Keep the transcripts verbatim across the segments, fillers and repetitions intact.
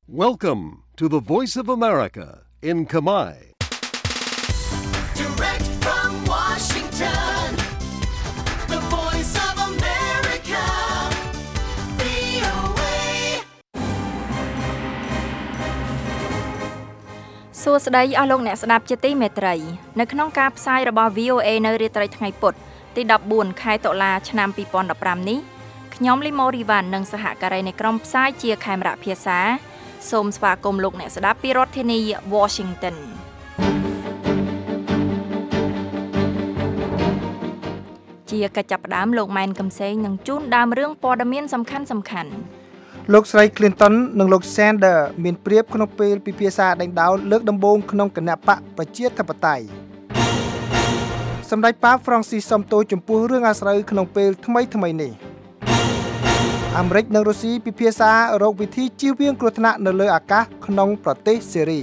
Welcome to the Voice of America in Khmer. Direct from Washington, the Voice of America, វី អូ เอ សួស្តីអស់លោកអ្នកស្ដាប់ជាទីមេត្រីនៅក្នុងការផ្សាយរបស់ វី អូ เอ នៅរាត្រីថ្ងៃពុធទីដប់បួនខែតុលាឆ្នាំពីរពាន់ដប់ប្រាំនេះខ្ញុំលីម៉ូរីវ៉ាន់និងសហការីនៃក្រុមផ្សាយជាខេមរៈភាសាសូមស្វាគមន៍លោកអ្នកស្ដាប់ពីរដ្ឋធានី Washington ជាកិច្ចចាប់ផ្ដើមលោកម៉ែនកំសែងនឹងជូនដើមរឿងព័ត៌មានសំខាន់សំខាន់លោកស្រី Clinton និងលោក Sanders មានប្រៀបក្នុងពេលពិភាក្សាដេញដោលលើកដំបូងក្នុងគណៈបកប្រជាធិបតេយ្យសម្ដេចប៉ា Francis សុំទោសចំពោះរឿងអាស្រូវក្នុងពេលថ្មីថ្មីនេះអាមេរិកនិងរុស្ស៊ីពិភាក្សារកវិធីជៀសវាងគ្រោះថ្នាក់នៅលើអាកាសក្នុងប្រទេសសេរី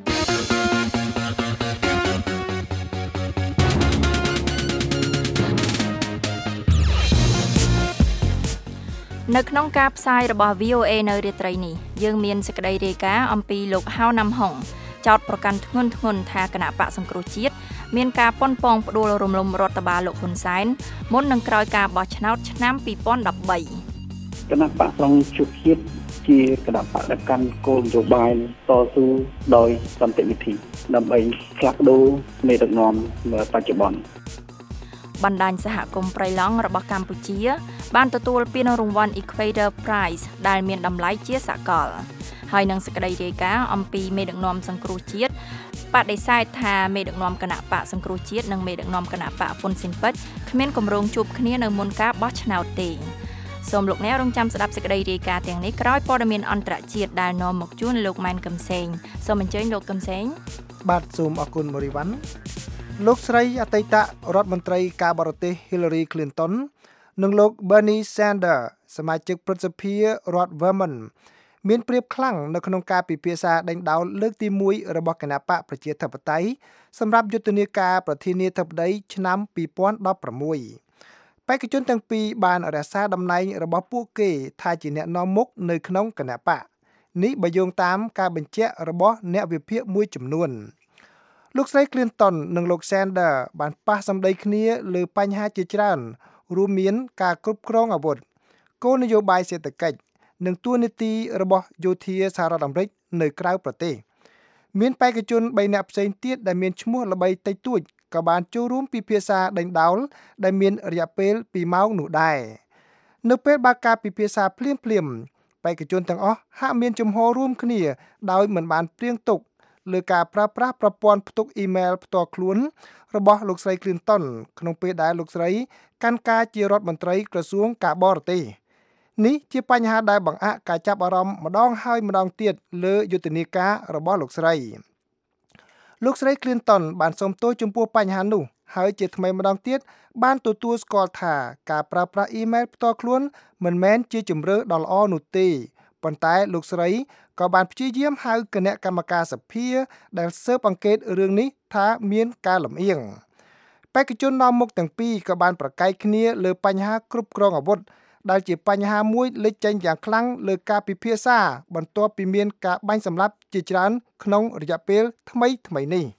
នៅក្នុងការផ្សាយរបស់ វី អូ เอ នៅរាត្រីនេះយើងមានសេចក្តីរាយការណ៍អំពីលោកហៅណាំហុងចោទប្រកាន់ធ្ងន់ធ្ងរថាគណៈបកសង្គ្រោះជាតិមានការប៉ុនប៉ងផ្ដួលរំលំរដ្ឋបាលលោកហ៊ុនសែនមុននឹងក្រោយការបោះឆ្នោតឆ្នាំពីរពាន់ដប់បីគណៈបកសង្គ្រោះជាតិជាគណៈបកដែលកាន់គោលនយោបាយតស៊ូដោយសន្តិវិធីដើម្បីផ្លាស់ប្ដូរមេដឹកនាំបច្ចុប្បន្នបណ្ដាញសហគមន៍ព្រៃឡង់របស់កម្ពុជាបានទទួលពានរង្វាន់ Equator Prize ដែលមានតម្លៃជាសកលហើយនឹងសេចក្តីរាយការណ៍អំពីមេដឹកនាំសង្គ្រោះជាតិបដិសេធថាមេដឹកនាំគណៈបកសង្គ្រោះជាតិនិងមេដឹកនាំគណៈបកហ៊ុនស៊ិនប៉ិចគ្មានគម្រោងជួបគ្នានៅមុនការបោះឆ្នោតទេសូមលោកអ្នករងចាំស្ដាប់សេចក្តីរាយការណ៍ទាំងនេះក្រោយព័ត៌មានអន្តរជាតិដែលនាំមកជូនលោកម៉ែនកំសែងសូមអញ្ជើញលោកកំសែងបាទសូមអរគុណមូរីវ៉ាន់លោកស្រីអតីតរដ្ឋមន្ត្រីការបរទេស Hillary Clinton និងលោក Bernie Sanders សមាជិកព្រឹទ្ធសភារដ្ឋ Vermont មានប្រៀបខ្លាំងនៅក្នុងការពិភាក្សាដេញដោលលើកទីមួយរបស់គណបកប្រជាធិបតេយ្យសម្រាប់យុទ្ធនាការប្រធានាធិបតីឆ្នាំពីរពាន់ដប់ប្រាំមួយបេក្ខជនទាំងពីរបានរក្សាតំណែងរបស់ពួកគេថាជាអ្នកនាំមុខនៅក្នុងគណបកនេះបើយោងតាមការបញ្ជាក់របស់អ្នកវិភាគមួយចំនួនលោកស្រី Clinton និងលោក Sanders បានប៉ះសម្ដីគ្នាលើបញ្ហាជាច្រើនរួមមានការគ្រប់គ្រងអាវុធគោលនយោបាយសេដ្ឋកិច្ចនិងទួនាទីរបស់យោធាសហរដ្ឋអាមេរិកនៅក្រៅប្រទេសមានបេក្ខជនបីនាក់ផ្សេងទៀតដែលមានឈ្មោះល្បីតិចតួចក៏បានចូលរួមពិភាក្សាដេញដោលដែលមានរយៈពេលពីរម៉ោងនោះដែរនៅពេលបើកការពិភាក្សាភ្លាមភ្លាមបេក្ខជនទាំងអស់ហាក់មានជំហររួមគ្នាដោយមិនបានព្រៀងទុកលើការប្រើប្រាស់ប្រព័ន្ធផ្ទុកអ៊ីមែលផ្ទាល់ខ្លួនរបស់លោកស្រី Clinton ក្នុងពេលដែលលោកស្រីកាន់ការជារដ្ឋមន្ត្រីក្រសួងការបរទេសនេះជាបញ្ហាដែលបង្អាក់ការចាប់អារម្មណ៍ម្ដងហើយម្ដងទៀតលើយុទ្ធនាការរបស់លោកស្រីលោកស្រី Clinton បានសុំទោសចំពោះបញ្ហានោះហើយជាថ្មីម្ដងទៀតបានទទួលស្គាល់ថាការប្រើប្រាស់អ៊ីមែលផ្ទាល់ខ្លួនមិនមែនជាជម្រើសដ៏ល្អនោះទេប៉ុន្តែលោកស្រីក៏បានព្យាយាមហៅគណៈកម្មការសភាដែលស៊ើបអង្កេតរឿងនេះថាមានការលំអៀងបេក្ខជននាំមុខទាំងពីរក៏បានប្រកែកគ្នាលើបញ្ហាគ្រប់គ្រងអាវុធដែលជាបញ្ហាមួយលេចចេញយ៉ាងខ្លាំងលើការពិភាក្សាបន្ទាប់ពីមានការបាញ់សម្លាប់ជាច្រើនក្នុងរយៈពេលថ្មីថ្មីនេះ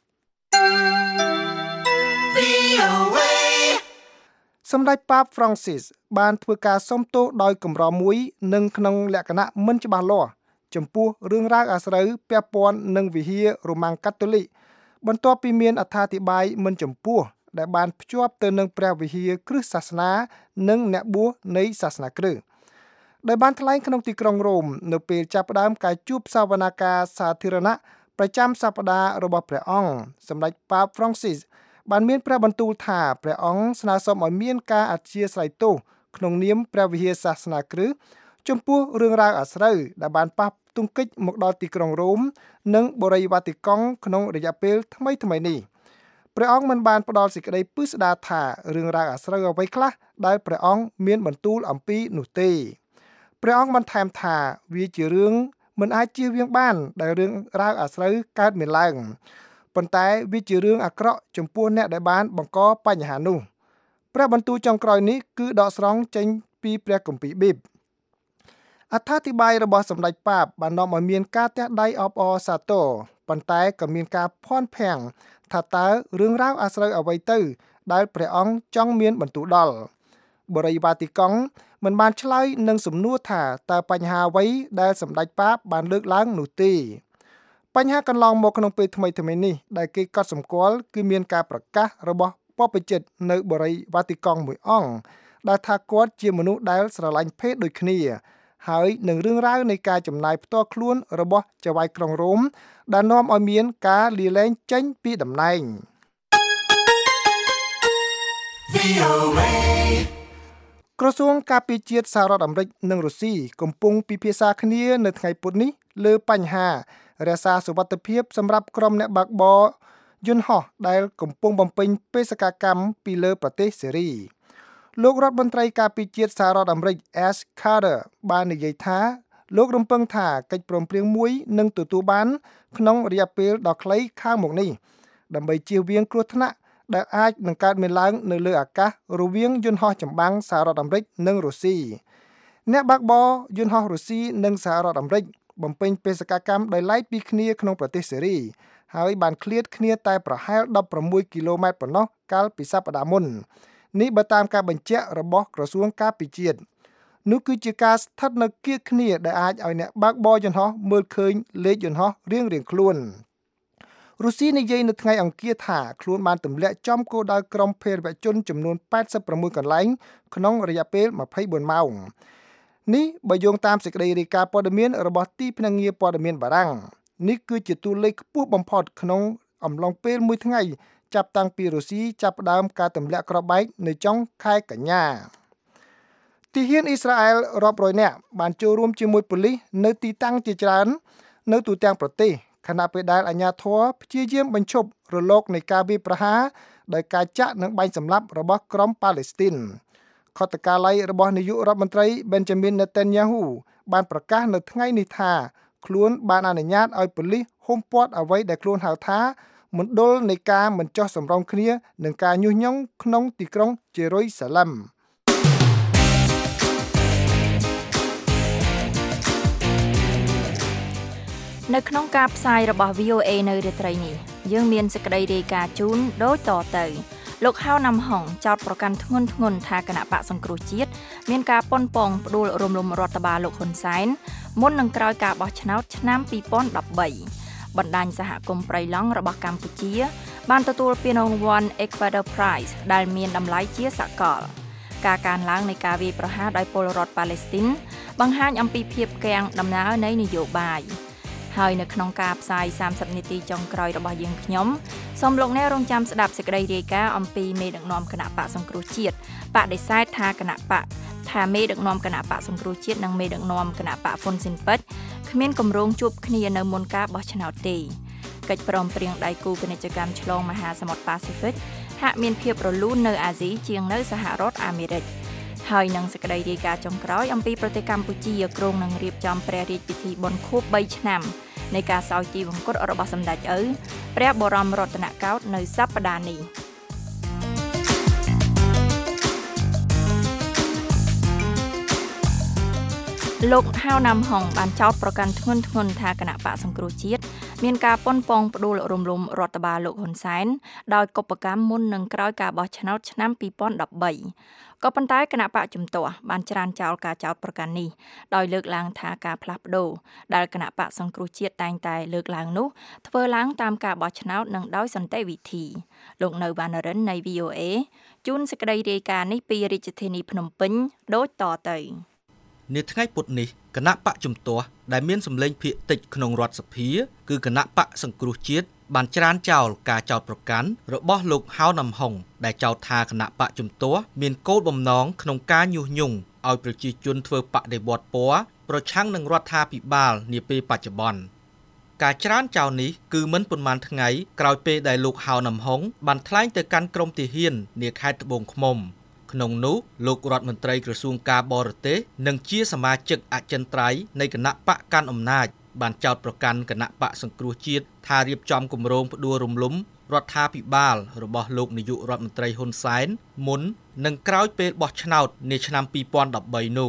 សម្ដេចប៉ា Francis បានធ្វើការសុំទោសដោយកម្រមួយនិងក្នុងលក្ខណៈមិនច្បាស់លាស់ចំពោះរឿងរ៉ាវអាស្រូវពាក់ព័ន្ធនឹងវិហាររ៉ូម៉ាំងកាតូលិកបន្ទាប់ពីមានអត្ថាធិប្បាយមិនចំពោះដែលបានភ្ជាប់ទៅនឹងព្រះវិហារគ្រិស្តសាសនានិងអ្នកបួសនៃសាសនាគ្រិស្តដែលបានថ្លែងក្នុងទីក្រុងរ៉ូមនៅពេលចាប់ផ្ដើមការជួបសវនាការសាធារណៈប្រចាំសប្តាហ៍របស់ព្រះអង្គសម្ដេចប៉ា Francis បានមានព្រះបន្ទូលថាព្រះអង្គស្នើសុំឲ្យមានការអធ្យាស្រ័យទោសក្នុងនាមព្រះវិហារសាសនាគ្រិស្តចំពោះរឿងរ៉ាវអាស្រូវដែលបានប៉ះទង្គិចមកដល់ទីក្រុងរ៉ូមនិងបូរីវ៉ាទីកង់ក្នុងរយៈពេលថ្មីថ្មីនេះព្រះអង្គមិនបានផ្ដល់សេចក្តីពិស្ដារថារឿងរ៉ាវអាស្រូវអ្វីខ្លះដែលព្រះអង្គមានបន្ទូលអំពីនោះទេព្រះអង្គបន្ថែមថាវាជារឿងមិនអាចជៀសវាងបានដែលរឿងរ៉ាវអាស្រូវកើតមានឡើងប៉ុន្តែវាជារឿងអាក្រក់ចំពោះអ្នកដែលបានបង្កបញ្ហានោះព្រះបន្ទូលចុងក្រោយនេះគឺដកស្រង់ចេញពីព្រះគម្ពីរប៊ីបអត្ថាធិប្បាយរបស់សម្ដេចប៉ាបបាននាំឲ្យមានការទះដៃអបអរសាទរប៉ុន្តែក៏មានការភ័ន្តភាំងថាតើរឿងរ៉ាវអាស្រូវអ្វីទៅដែលព្រះអង្គចង់មានបន្ទូលដល់បរិយាវ៉ាទីកង់មិនបានឆ្លើយនឹងសំណួរថាតើបញ្ហាអ្វីដែលសម្ដេចប៉ាបបានលើកឡើងនោះទេបញ្ហាកន្លងមកក្នុងពេលថ្មីថ្មីនេះដែលគេកត់សម្គាល់គឺមានការប្រកាសរបស់បព្វជិតនៅបរិយាវ៉ាទីកង់មួយអង្គដែលថាគាត់ជាមនុស្សដែលស្រឡាញ់ភេទដូចគ្នាហើយនឹងរឿងរ៉ាវនៃការចំណាយផ្ទាល់ខ្លួនរបស់ចៅហ្វាយក្រុងរ៉ូមដែលនាំឲ្យមានការលាលែងចេញពីតំណែង ក្រសួងការពារជាតិសហរដ្ឋអាមេរិកនិងរុស្ស៊ីកំពុងពិភាក្សាគ្នានៅថ្ងៃពុធនេះលើបញ្ហារក្សាសុវត្ថិភាពសម្រាប់ក្រុមអ្នកបើកបរយន្តហោះដែលកំពុងបំពេញបេសកកម្មពីលើប្រទេសសេរីលោករដ្ឋមន្ត្រីការពារជាតិសហរដ្ឋអាមេរិក Ash Carter បាននិយាយថាលោករំពឹងថាកិច្ចព្រមព្រៀងមួយនឹងទទួលបានក្នុងរយៈពេលដ៏ខ្លីខាងមុខនេះដើម្បីជៀសវាងគ្រោះថ្នាក់ដែលអាចនឹងកើតមានឡើងនៅលើអាកាសរវាងយន្តហោះចម្បាំងសហរដ្ឋអាមេរិកនិងរុស្ស៊ីអ្នកបើកបរយន្តហោះរុស្ស៊ីនិងសហរដ្ឋអាមេរិកបំពេញបេសកកម្មដោយឡែកពីគ្នាក្នុងប្រទេសសេរីហើយបានឃ្លាតគ្នាតែប្រហែលដប់ប្រាំមួយគីឡូម៉ែត្រប៉ុណ្ណោះកាលពីសប្តាហ៍មុននេះបើតាមការបញ្ជាក់របស់ក្រសួងការពារជាតិនោះគឺជាការស្ថិតនៅគៀកគ្នាដែលអាចឲ្យអ្នកបើកបរយន្តហោះមើលឃើញលេខយន្តហោះរៀងៗខ្លួនរុស្ស៊ីនិយាយនៅថ្ងៃអង្គារថាខ្លួនបានទម្លាក់ចំគោលដៅក្រុមភេរវជនចំនួនប៉ែតសិបប្រាំមួយកន្លែងក្នុងរយៈពេលម្ភៃបួនម៉ោងនេះបើយោងតាមសេចក្តីរាយការណ៍ព័ត៌មានរបស់ទីភ្នាក់ងារព័ត៌មានបារាំងនេះគឺជាតួលេខខ្ពស់បំផុតក្នុងអំឡុងពេលមួយថ្ងៃចាប់តាំងពីរុស្ស៊ីចាប់ផ្ដើមការទម្លាក់គ្រាប់បែកនៅចុងខែកញ្ញាទាហានអ៊ីស្រាអែលរាប់រយនាក់បានចូលរួមជាមួយប៉ូលីសនៅទីតាំងជាច្រើននៅទូទាំងប្រទេសខណៈពេលដែលអាជ្ញាធរព្យាយាមបញ្ឈប់រលកនៃការវាយប្រហារដោយការចាក់និងបាញ់សម្លាប់របស់ក្រុមប៉ាឡេស្ទីនខុទ្ទកាល័យរបស់នាយករដ្ឋមន្ត្រី Benjamin Netanyahu បានប្រកាសនៅថ្ងៃនេះថាខ្លួនបានអនុញ្ញាតឲ្យប៉ូលីសហ៊ុំព័ទ្ធអ្វីដែលខ្លួនហៅថាមណ្ឌលនៃការមិនចោះសម្រុងគ្នានឹងការញុះញង់ក្នុងទីក្រុងជេរុយសាឡឹមនៅក្នុងការផ្សាយរបស់ វី អូ អេ នៅរាត្រីនេះយើងមានសេចក្តីរាយការណ៍ជូនដូចតទៅលោកហៅណាំហុងចោទប្រកាន់ធ្ងន់ធ្ងរថាគណៈបកសង្គ្រោះជាតិមានការប៉ុនប៉ងផ្ដួលរំលំរដ្ឋបាលលោកហ៊ុនសែនមុននឹងក្រោយការបោះឆ្នោតឆ្នាំពីរពាន់ដប់បីបណ្ដាញសហគមន៍ព្រៃឡង់របស់កម្ពុជាបានទទួលពានរង្វាន់ Equator Prize ដែលមានតម្លៃជាសកលការកើនឡើងនៃការវាយប្រហារដោយពលរដ្ឋប៉ាឡេស្ទីនបង្ហាញអំពីភាពគាំងដំណើរនៃនយោបាយហើយនៅក្នុងការផ្សាយសាមសិបនាទីចុងក្រោយរបស់យើងខ្ញុំសូមលោកអ្នករងចាំស្ដាប់សេចក្តីរាយការណ៍អំពីមេដឹកនាំគណៈបកសង្គ្រោះជាតិបដិសេធថាគណៈបកថាមេដឹកនាំគណៈបកសង្គ្រោះជាតិនិងមេដឹកនាំគណៈបកហ្វុនស៊ិនប៉ិចគ្មានគម្រោងជួបគ្នានៅមុនការបោះឆ្នោតទេកិច្ចព្រមព្រៀងដៃគូពាណិជ្ជកម្មឆ្លងមហាសមុទ្រប៉ាស៊ីហ្វិកហាក់មានភាពរលូននៅអាស៊ីជាងនៅសហរដ្ឋអាមេរិកហើយនឹងសេចក្តីរាយការណ៍ចុងក្រោយអំពីប្រទេសកម្ពុជាគ្រោងនឹងរៀបចំព្រះរាជពិធីបុណ្យខួបបីឆ្នាំនៃការសោយទីវង្គតរបស់សម្ដេចឪព្រះបរមរតនកោដ្ឋនៅសប្តាហ៍នេះលោកហៅណាំហុងបានចោទប្រកាន់ធ្ងន់ធ្ងរថាគណៈបកសង្គ្រោះជាតិមានការប៉ុនប៉ងផ្ដួលរំលំរដ្ឋបាលលោកហ៊ុនសែនដោយកុបកម្មមុននឹងក្រោយការបោះឆ្នោតឆ្នាំពីរពាន់ដប់បីក៏ប៉ុន្តែគណៈបកជំទាស់បានច្រានចោលការចោទប្រកាន់នេះដោយលើកឡើងថាការផ្លាស់ប្ដូរដែលគណៈបកសង្គ្រោះជាតិតែងតែលើកឡើងនោះធ្វើឡើងតាមការបោះឆ្នោតនិងដោយសន្តិវិធីលោកនៅវណ្ណរិននៃ វី អូ អេ ជូនសេចក្តីរាយការណ៍នេះពីរាជធានីភ្នំពេញដូចតទៅនាថ្ងៃពុធនេះគណៈបកជំទាស់ដែលមានសម្លេងភាគតិចក្នុងរដ្ឋសភាគឺគណៈបកសង្គ្រោះជាតិបានច្រានចោលការចោទប្រកាន់របស់លោកហៅណាំហុងដែលចោទថាគណៈបកជំទាស់មានគោលបំណងក្នុងការញុះញង់ឲ្យប្រជាជនធ្វើបដិវត្តពណ៌ប្រឆាំងនឹងរដ្ឋាភិបាលនាពេលបច្ចុប្បន្នការច្រានចោលនេះគឺមិនប៉ុន្មានថ្ងៃក្រោយពេលដែលលោកហៅណាំហុងបានថ្លែងទៅកាន់ក្រុមទាហាននាខេត្តត្បូងឃ្មុំក្នុងនោះលោករដ្ឋមន្ត្រីក្រសួងការបរទេសនិងជាសមាជិកអចិន្ត្រៃយ៍នៃគណៈបកកាន់អំណាចបានចោទប្រកាន់គណៈបកសង្គ្រោះជាតិថារៀបចំគម្រោងផ្ដួលរំលំរដ្ឋាភិបាលរបស់លោកនាយករដ្ឋមន្ត្រីហ៊ុនសែនមុននិងក្រោយពេលបោះឆ្នោតនាឆ្នាំពីរពាន់ដប់បីនោះ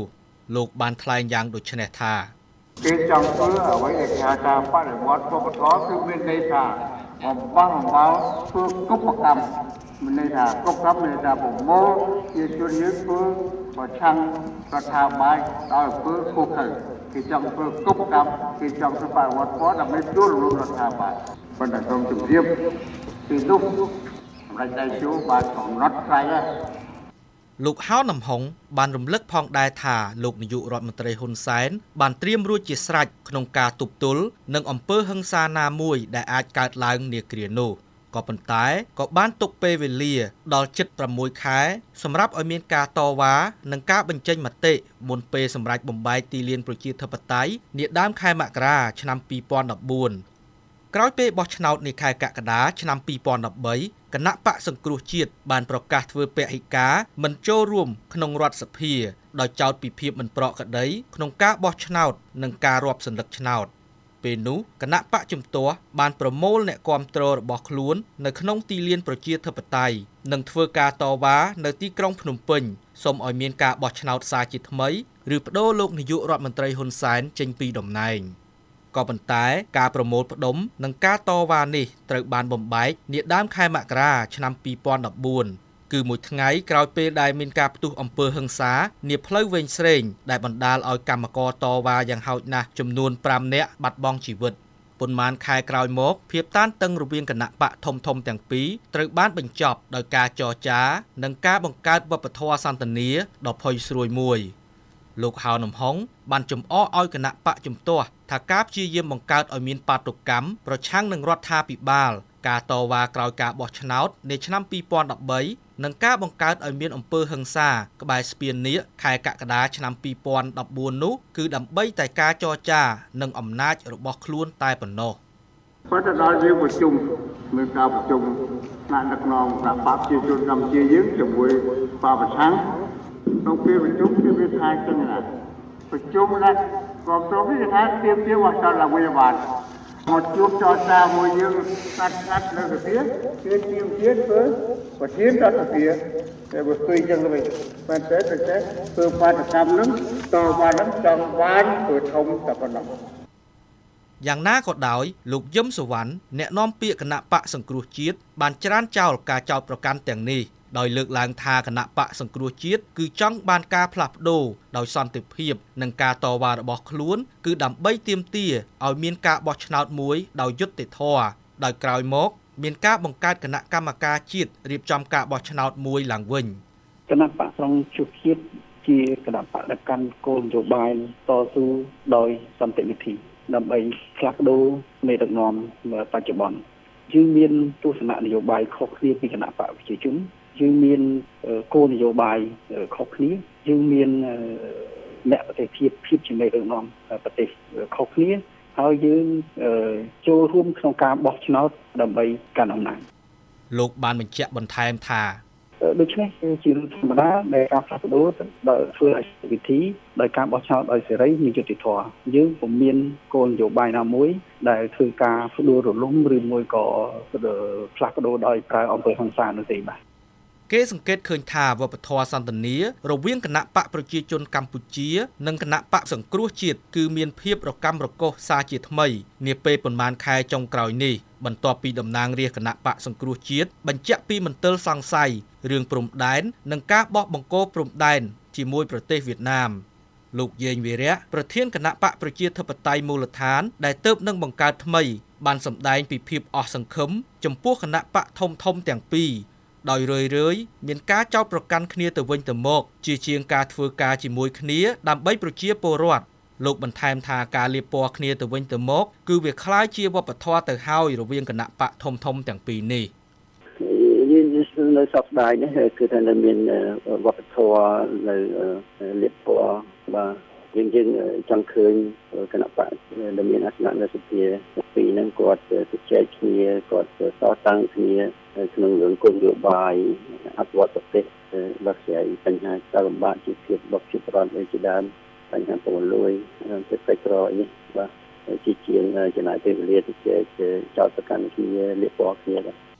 លោកបានថ្លែងយ៉ាងដូចនេះថាគេចង់ធ្វើអ្វីដែលគេហៅថាបដិវត្តវប្បធម៌គឺមានន័យថាបំបោះបំបោធ្វើគុបកម្មមានន័យថាគុបកម្មមានន័យថាប្រមូលជាជនយើងធ្វើប្រឆាំងរដ្ឋាភិបាលដោយធ្វើខុសខើគេចង់ធ្វើគុបកម្មគេចង់ធ្វើបដិវត្តពណ៌ដើម្បីចូលរួមរដ្ឋាភិបាលប៉ុន្តែក្រុមជំរាបពីនោះសម្រាប់ដៃជួបានកំណត់ស្រ័យហើយលោកហៅនំហុងបានរំលឹកផងដែរថាលោកនាយករដ្ឋមន្ត្រីហ៊ុនសែនបានត្រៀមរួចជាស្រេចក្នុងការទប់ទល់នឹងអំពើហិង្សាណាមួយដែលអាចកើតឡើងនាគ្រានោះក៏ប៉ុន្តែក៏បានទុកពេលវេលាដល់ជិតប្រាំមួយខែសម្រាប់ឲ្យមានការតវ៉ានិងការបញ្ចេញមតិមុនពេលសម្រេចបំបែកទីលានប្រជាធិបតេយ្យនាដើមខែមករាឆ្នាំពីរពាន់ដប់បួនក្រោយពេលបោះឆ្នោតនាខែកក្កដាឆ្នាំពីរពាន់ដប់បីគណៈបកសង្គ្រោះជាតិបានប្រកាសធ្វើពហិការមិនចូលរួមក្នុងរដ្ឋសភាដោយចោទពីភាពមិនប្រក្រតីក្នុងការបោះឆ្នោតនិងការរាប់សន្លឹកឆ្នោតពេលនោះគណៈបកជំទាស់បានប្រមូលអ្នកគាំទ្ររបស់ខ្លួននៅក្នុងទីលានប្រជាធិបតេយ្យនិងធ្វើការតវ៉ានៅទីក្រុងភ្នំពេញសូមឲ្យមានការបោះឆ្នោតសាជាថ្មីឬប្តូរលោកនាយករដ្ឋមន្ត្រីហ៊ុនសែនចេញពីតំណែងក៏ប៉ុន្តែការប្រមូលផ្ដុំនិងការតវ៉ានេះត្រូវបានបំបែកនាដើមខែមករាឆ្នាំពីរពាន់ដប់បួនគឺមួយថ្ងៃក្រោយពេលដែលមានការផ្ទុះអំពើហិង្សានាផ្លូវវែងស្រេងដែលបណ្ដាលឲ្យកម្មករតវ៉ាយ៉ាងហោចណាស់ចំនួនប្រាំនាក់បាត់បង់ជីវិតប៉ុន្មានខែក្រោយមកភាពតានតឹងរវាងគណៈបកធំធំទាំងពីរត្រូវបានបញ្ចប់ដោយការចរចានិងការបង្កើតវប្បធម៌សន្ទនាដ៏ផុយស្រួយមួយលោកហៅនំហុងបានចំអកឲ្យគណៈបកជំទាស់ថាការព្យាយាមបង្កើតឲ្យមានបាតុកម្មប្រឆាំងនឹងរដ្ឋាភិបាលការតវ៉ាក្រោយការបោះឆ្នោតនៅឆ្នាំពីរពាន់ដប់បីនិងការបង្កើតឲ្យមានអំពើហិង្សាក្បែរស្ពាននាគខែកក្កដាឆ្នាំពីរពាន់ដប់បួននោះគឺដើម្បីតែការចរចានិងអំណាចរបស់ខ្លួនតែប៉ុណ្ណោះប៉ុន្តែដល់យើងប្រជុំមានការប្រជុំថ្នាក់ដឹកនាំគណៈបកប្រជាជនកម្ពុជាយើងជាមួយបកប្រឆាំងក្នុងពេលប្រជុំគឺវាថាចឹងណាប្រជុំណាស់ក៏ទៅវាថាទៀមទៀមមកដល់វិបានមកជួបចរចាមួយយើងកាត់កាត់នៅសភាគេទៀមទៀតធ្វើប្រធានរដ្ឋសភាតែបើស្ទុយចឹងទៅប៉ុន្តែតែធ្វើបាតកម្មនឹងតវ៉ានឹងចង់បានធ្វើធំតែប៉ុណ្ណោះយ៉ាងណាក៏ដោយលោកយឹមសុវណ្ណអ្នកនាំពាក្យគណៈបកសង្គ្រោះជាតិបានច្រានចោលការចោទប្រកាន់ទាំងនេះដោយលើកឡើងថាគណៈបកសង្គ្រោះជាតិគឺចង់បានការផ្លាស់ប្ដូរដោយសន្តិភាពនិងការតវ៉ារបស់ខ្លួនគឺដើម្បីទាមទារឲ្យមានការបោះឆ្នោតមួយដោយយុត្តិធម៌ដោយក្រោយមកមានការបង្កើតគណៈកម្មការជាតិរៀបចំការបោះឆ្នោតមួយឡើងវិញគណៈបកសង្គ្រោះជាតិជាគណៈបកដែលកាន់គោលនយោបាយតស៊ូដោយសន្តិវិធីដើម្បីផ្លាស់ប្ដូរមេដឹកនាំបច្ចុប្បន្នយើងមានទស្សនៈនយោបាយខុសគ្នាពីគណៈបកប្រជាជនយើងមានគោលនយោបាយខុសគ្នាយើងមានអ្នកប្រទេសភាពភាពជាមេដឹកនាំប្រទេសខុសគ្នាហើយយើងចូលរួមក្នុងការបោះឆ្នោតដើម្បីកាន់អំណាចលោកបានបញ្ជាក់បន្ថែមថាដូច្នេះជារឿងធម្មតាដែលការផ្លាស់ប្ដូរដោយធ្វើឲ្យវិធីដោយការបោះឆ្នោតដោយសេរីនិងយុត្តិធម៌យើងពុំមានគោលនយោបាយណាមួយដែលធ្វើការផ្ដួលរលំឬមួយក៏ផ្លាស់ប្ដូរដោយប្រើអំពើហិង្សានោះទេបាទគេសង្កេតឃើញថាវប្បធម៌សន្តានារវាងគណៈបកប្រជាជនកម្ពុជានិងគណៈបកសង្គ្រោះជាតិគឺមានភាពរកាំរកូសសារជាថ្មីនាពេលប៉ុន្មានខែចុងក្រោយនេះបន្ទាប់ពីតំណាងរាស្ត្រគណៈបកសង្គ្រោះជាតិបញ្ជាក់ពីមន្ទិលសង្ស័យរឿងព្រំដែននិងការបោះបង្គោលព្រំដែនជាមួយប្រទេសវៀតណាមលោកយេងវីរៈប្រធានគណៈបកប្រជាធិបតេយ្យមូលដ្ឋានដែលទើបនឹងបង្កើតថ្មីបានសម្ដែងពីភាពអស់សង្ឃឹមចំពោះគណៈបកធំធំទាំងពីរដោយរឿយរឿយមានការចោទប្រកាន់គ្នាទៅវិញទៅមកជាជាងការធ្វើការជាមួយគ្នាដើម្បីប្រជាពលរដ្ឋលោកបន្ថែមថាការលាបពណ៌គ្នាទៅវិញទៅមកគឺវាคล้ายជាវប្បធម៌ទៅហើយរវាងគណៈបកធំធំទាំងពីរនេះយើងនៅសប្តាហ៍នេះគឺថានៅមានវប្បធម៌នៅលាបពណ៌បាទយើងយើងចង់ឃើញគណៈបកដែលមានអាសនៈនៅសភាពីរហ្នឹងគាត់ជជែកគ្នាគាត់តតាំងគ្នាក្នុងរឿងគោលនយោបាយអភិវឌ្ឍប្រទេសបកស្រាយបញ្ហាការលំបាកជីវភាពរបស់ប្រជាពលរដ្ឋជាដើមបញ្ហាពលលួយទឹកកិច្ចក្រនេះបាទជាជាងចំណាយពេលវេលាទៅចោតប្រកាន់គ្នាលាបពណ៌គ្នាបាទ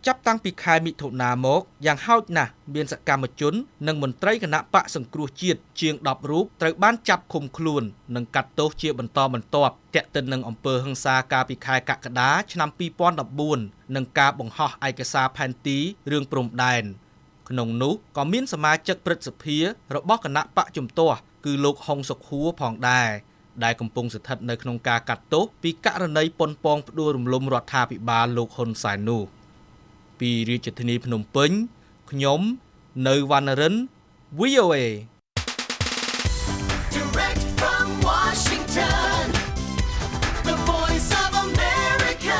ចាប់តាំងពីខែមិថុនាមកយ៉ាងហោចណាស់មានសកម្មជននិងមន្ត្រីគណៈបកសង្គ្រោះជាតិជាងដប់រូបត្រូវបានចាប់ឃុំខ្លួននិងកាត់ទោសជាបន្តបន្ទាប់ទាក់ទិននឹងអំពើហិង្សាកាលពីខែកក្កដាឆ្នាំពីរពាន់ដប់បួននិងការបង្ហោះឯកសារផែនទីរឿងព្រំដែនក្នុងនោះក៏មានសមាជិកព្រឹទ្ធសភារបស់គណៈបកជំទាស់គឺលោកហុងសុខួរផងដែរដែលកំពុងស្ថិតនៅក្នុងការកាត់ទោសពីករណីប៉ុនប៉ងផ្ដួលរំលំរដ្ឋាភិបាលលោកហ៊ុនសែននោះពីរាជធានីភ្នំពេញខ្ញុំនៅវណ្ណរិន V O A Direct from Washington The Voice of America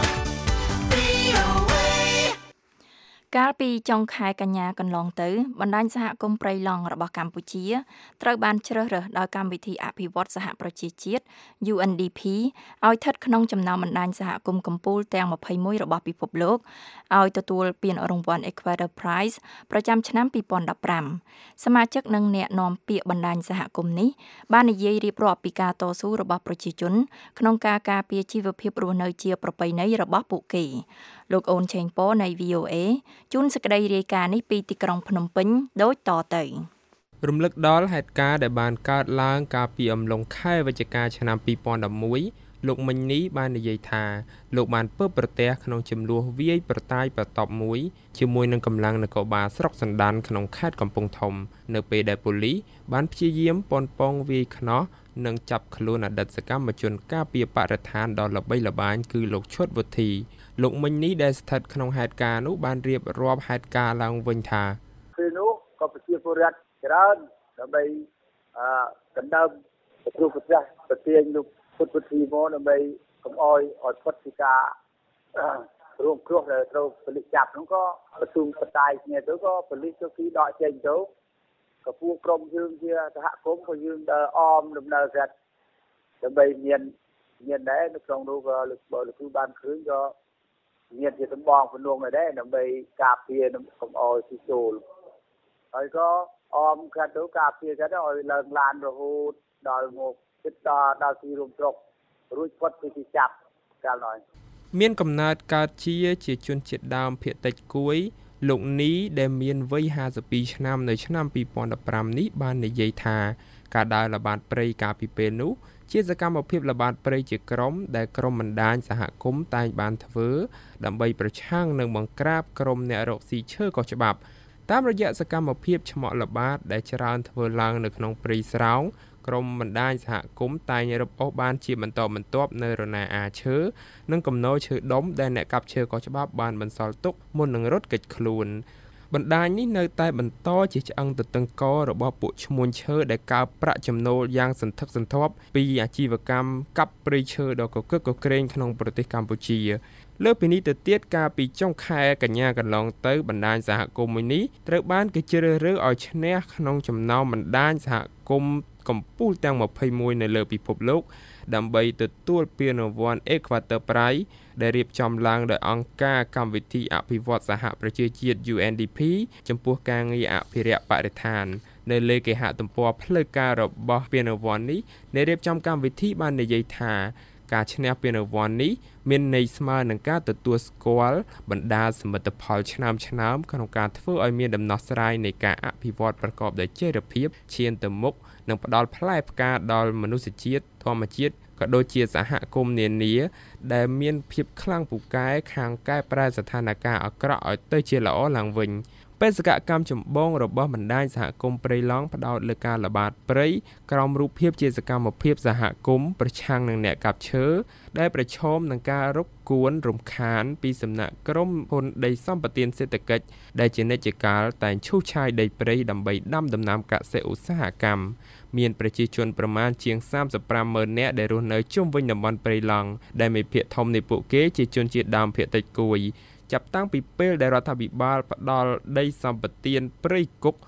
V O A កាលពីចុងខែកញ្ញាកន្លងទៅបណ្ដាញសហគមន៍ព្រៃឡង់របស់កម្ពុជាត្រូវបានជ្រើសរើសដោយកម្មវិធីអភិវឌ្ឍសហប្រជាជាតិ U N D P ឲ្យស្ថិតក្នុងចំណោមបណ្ដាញសហគមន៍កំពូលទាំងម្ភៃមួយរបស់ពិភពលោកឲ្យទទួលពានរង្វាន់ Equator Prize ប្រចាំឆ្នាំពីរពាន់ដប់ប្រាំសមាជិកនិងអ្នកនាំពាក្យបណ្ដាញសហគមន៍នេះបាននិយាយរៀបរាប់ពីការតស៊ូរបស់ប្រជាជនក្នុងការការពារជីវភាពរស់នៅជាប្រពៃណីរបស់ពួកគេលោកអូនឆេងប៉នៃ V O A ជូនសេចក្តីរាយការណ៍នេះពីទីក្រុងភ្នំពេញដូចតទៅរំលឹកដល់ហេតុការណ៍ដែលបានកើតឡើងកាលពីអំឡុងខែវិច្ឆិកាឆ្នាំពីរពាន់ដប់មួយលោកមិញនេះបាននិយាយថាលោកបានពើប្រទះក្នុងចំនួនវាយប្រតាយប្រតប់មួយជាមួយនឹងកម្លាំងនគរបាលស្រុកសណ្ដានក្នុងខេត្តកំពង់ធំនៅពេលដែលប៉ូលីសបានព្យាយាមប៉ុនប៉ងវាយខ្នោះនិងចាប់ខ្លួនអតីតសកម្មជនការពារបរិស្ថានដ៏ល្បីល្បាញគឺលោកឈុតវុធីលោកមិញនេះដែលស្ថិតក្នុងហេតុការណ៍នោះបានរៀបរាប់ហេតុការណ៍ឡើងវិញថាពេលនោះក៏ប្រជាពលរដ្ឋច្រើនដើម្បីអឺកណ្ដើមព្រោះប្រទេសប្រទេសលោកពុទ្ធវិធីមកដើម្បីកុំអោយឲ្យផុតពីការរួមគ្រោះដែលត្រូវប៉ូលីសចាប់ហ្នឹងក៏ប្រជុំបតាយគ្នាទៅក៏ប៉ូលីសទៅពីដកចេញទៅក៏ពួកក្រុមយើងជាសហគមន៍ក៏យើងដើរអមដំណើរកាត់ដើម្បីមានមានដែរនៅក្នុងនោះក៏លោកបើលោកគ្រូបានឃើញក៏មានជាដំបងភ្នំដែរដើម្បីការពារកុំអោយស៊ីចូលហើយក៏អមកាត់ទៅការពារកាត់ឲ្យឡើងឡានរហូតដល់មកចិត្តដល់ដល់ទីរួមស្រុករួចផុតពីទីចាប់កាលហើយមានកំណើតកើតជាជាជនជាតិដើមភាគតិចគួយលោកនីដែលមានវ័យห้าสิบពីរឆ្នាំនៅឆ្នាំពីរពាន់ដប់ប្រាំនេះបាននិយាយថាការដើរល្បាតព្រៃកាលពីពេលនោះជាសកម្មភាពល្បាតព្រៃជាក្រុមដែលក្រុមបណ្ដាញសហគមន៍តែងបានធ្វើដើម្បីប្រឆាំងនឹងបង្ក្រាបក្រុមអ្នករកស៊ីឈើខុសច្បាប់តាមរយៈសកម្មភាពឆ្មក់ល្បាតដែលច្រើនធ្វើឡើងនៅក្នុងព្រៃស្រោងក្រុមបណ្ដាញសហគមន៍តែងរឹបអូសបានជាបន្តបន្ទាប់នៅរណាអាឈើនិងកំណោឈើដុំដែលអ្នកកាប់ឈើខុសច្បាប់បានបន្សល់ទុកមុននឹងរត់គេចខ្លួនបណ្ដាញនេះនៅតែបន្តជាឆ្អឹងទទឹងករបស់ពួកឈ្មួញឈើដែលកើបប្រាក់ចំណូលយ៉ាងសន្ធឹកសន្ធាប់ពីអាជីវកម្មកាប់ព្រៃឈើដ៏កកឹកកក្រែងក្នុងប្រទេសកម្ពុជាលើពីនេះទៅទៀតកាលពីចុងខែកញ្ញាកន្លងទៅបណ្ដាញសហគមន៍មួយនេះត្រូវបានគេជ្រើសរើសឲ្យឈ្នះក្នុងចំណោមបណ្ដាញសហគមន៍កំពូលទាំងម្ភៃមួយនៅលើពិភពលោកដើម្បីទទួលពានរង្វាន់ Equator Prize ដែលរៀបចំឡើងដោយអង្គការកម្មវិធីអភិវឌ្ឍសហប្រជាជាតិ U N D P ចំពោះការងារអភិរក្សបរិស្ថាននៅលើគេហទំព័រផ្លូវការរបស់ពានរង្វាន់នេះដែលរៀបចំកម្មវិធីបាននិយាយថាការឈ្នះពានរង្វាន់នេះមានន័យស្មើនឹងការទទួលស្គាល់បណ្ដាសមិទ្ធផលឆ្នាំឆ្នាំក្នុងការធ្វើឲ្យមានដំណោះស្រាយនៃការអភិវឌ្ឍប្រកបដោយចីរភាពឈានទៅមុខនិងផ្ដល់ផ្លែផ្កាដល់មនុស្សជាតិធម្មជាតិក៏ដូចជាសហគមន៍នានាដែលមានភាពខ្លាំងពូកែខាងកែប្រែស្ថានភាពអាក្រក់ឲ្យទៅជាល្អឡើងវិញបេសកកម្មចម្បងរបស់បណ្ដាញសហគមន៍ព្រៃឡង់ផ្ដោតលើការល្បាតព្រៃក្រោមរូបភាពជាសកម្មភាពសហគមន៍ប្រឆាំងនឹងអ្នកកាប់ឈើដែលប្រឈមនឹងការរកគួនរំខានពីសំណាក់ក្រុមហ៊ុនដីសម្បត្តិសេដ្ឋកិច្ចដែលជានិច្ចកាលតែងឈូសឆាយដីព្រៃដើម្បីដាំដំណាំកសិឧស្សាហកម្មមានប្រជាជនប្រមាណជាងសាមសិបប្រាំម៉ឺននាក់ដែលរស់នៅជុំវិញតំបន់ព្រៃឡង់ដែលមានភាគធំនៃពួកគេជាជនជាតិដើមភាគតិចគួយចាប់តាំងពីពេលដែលរដ្ឋាភិបាលផ្ដល់ដីសម្បត្តិព្រៃគុក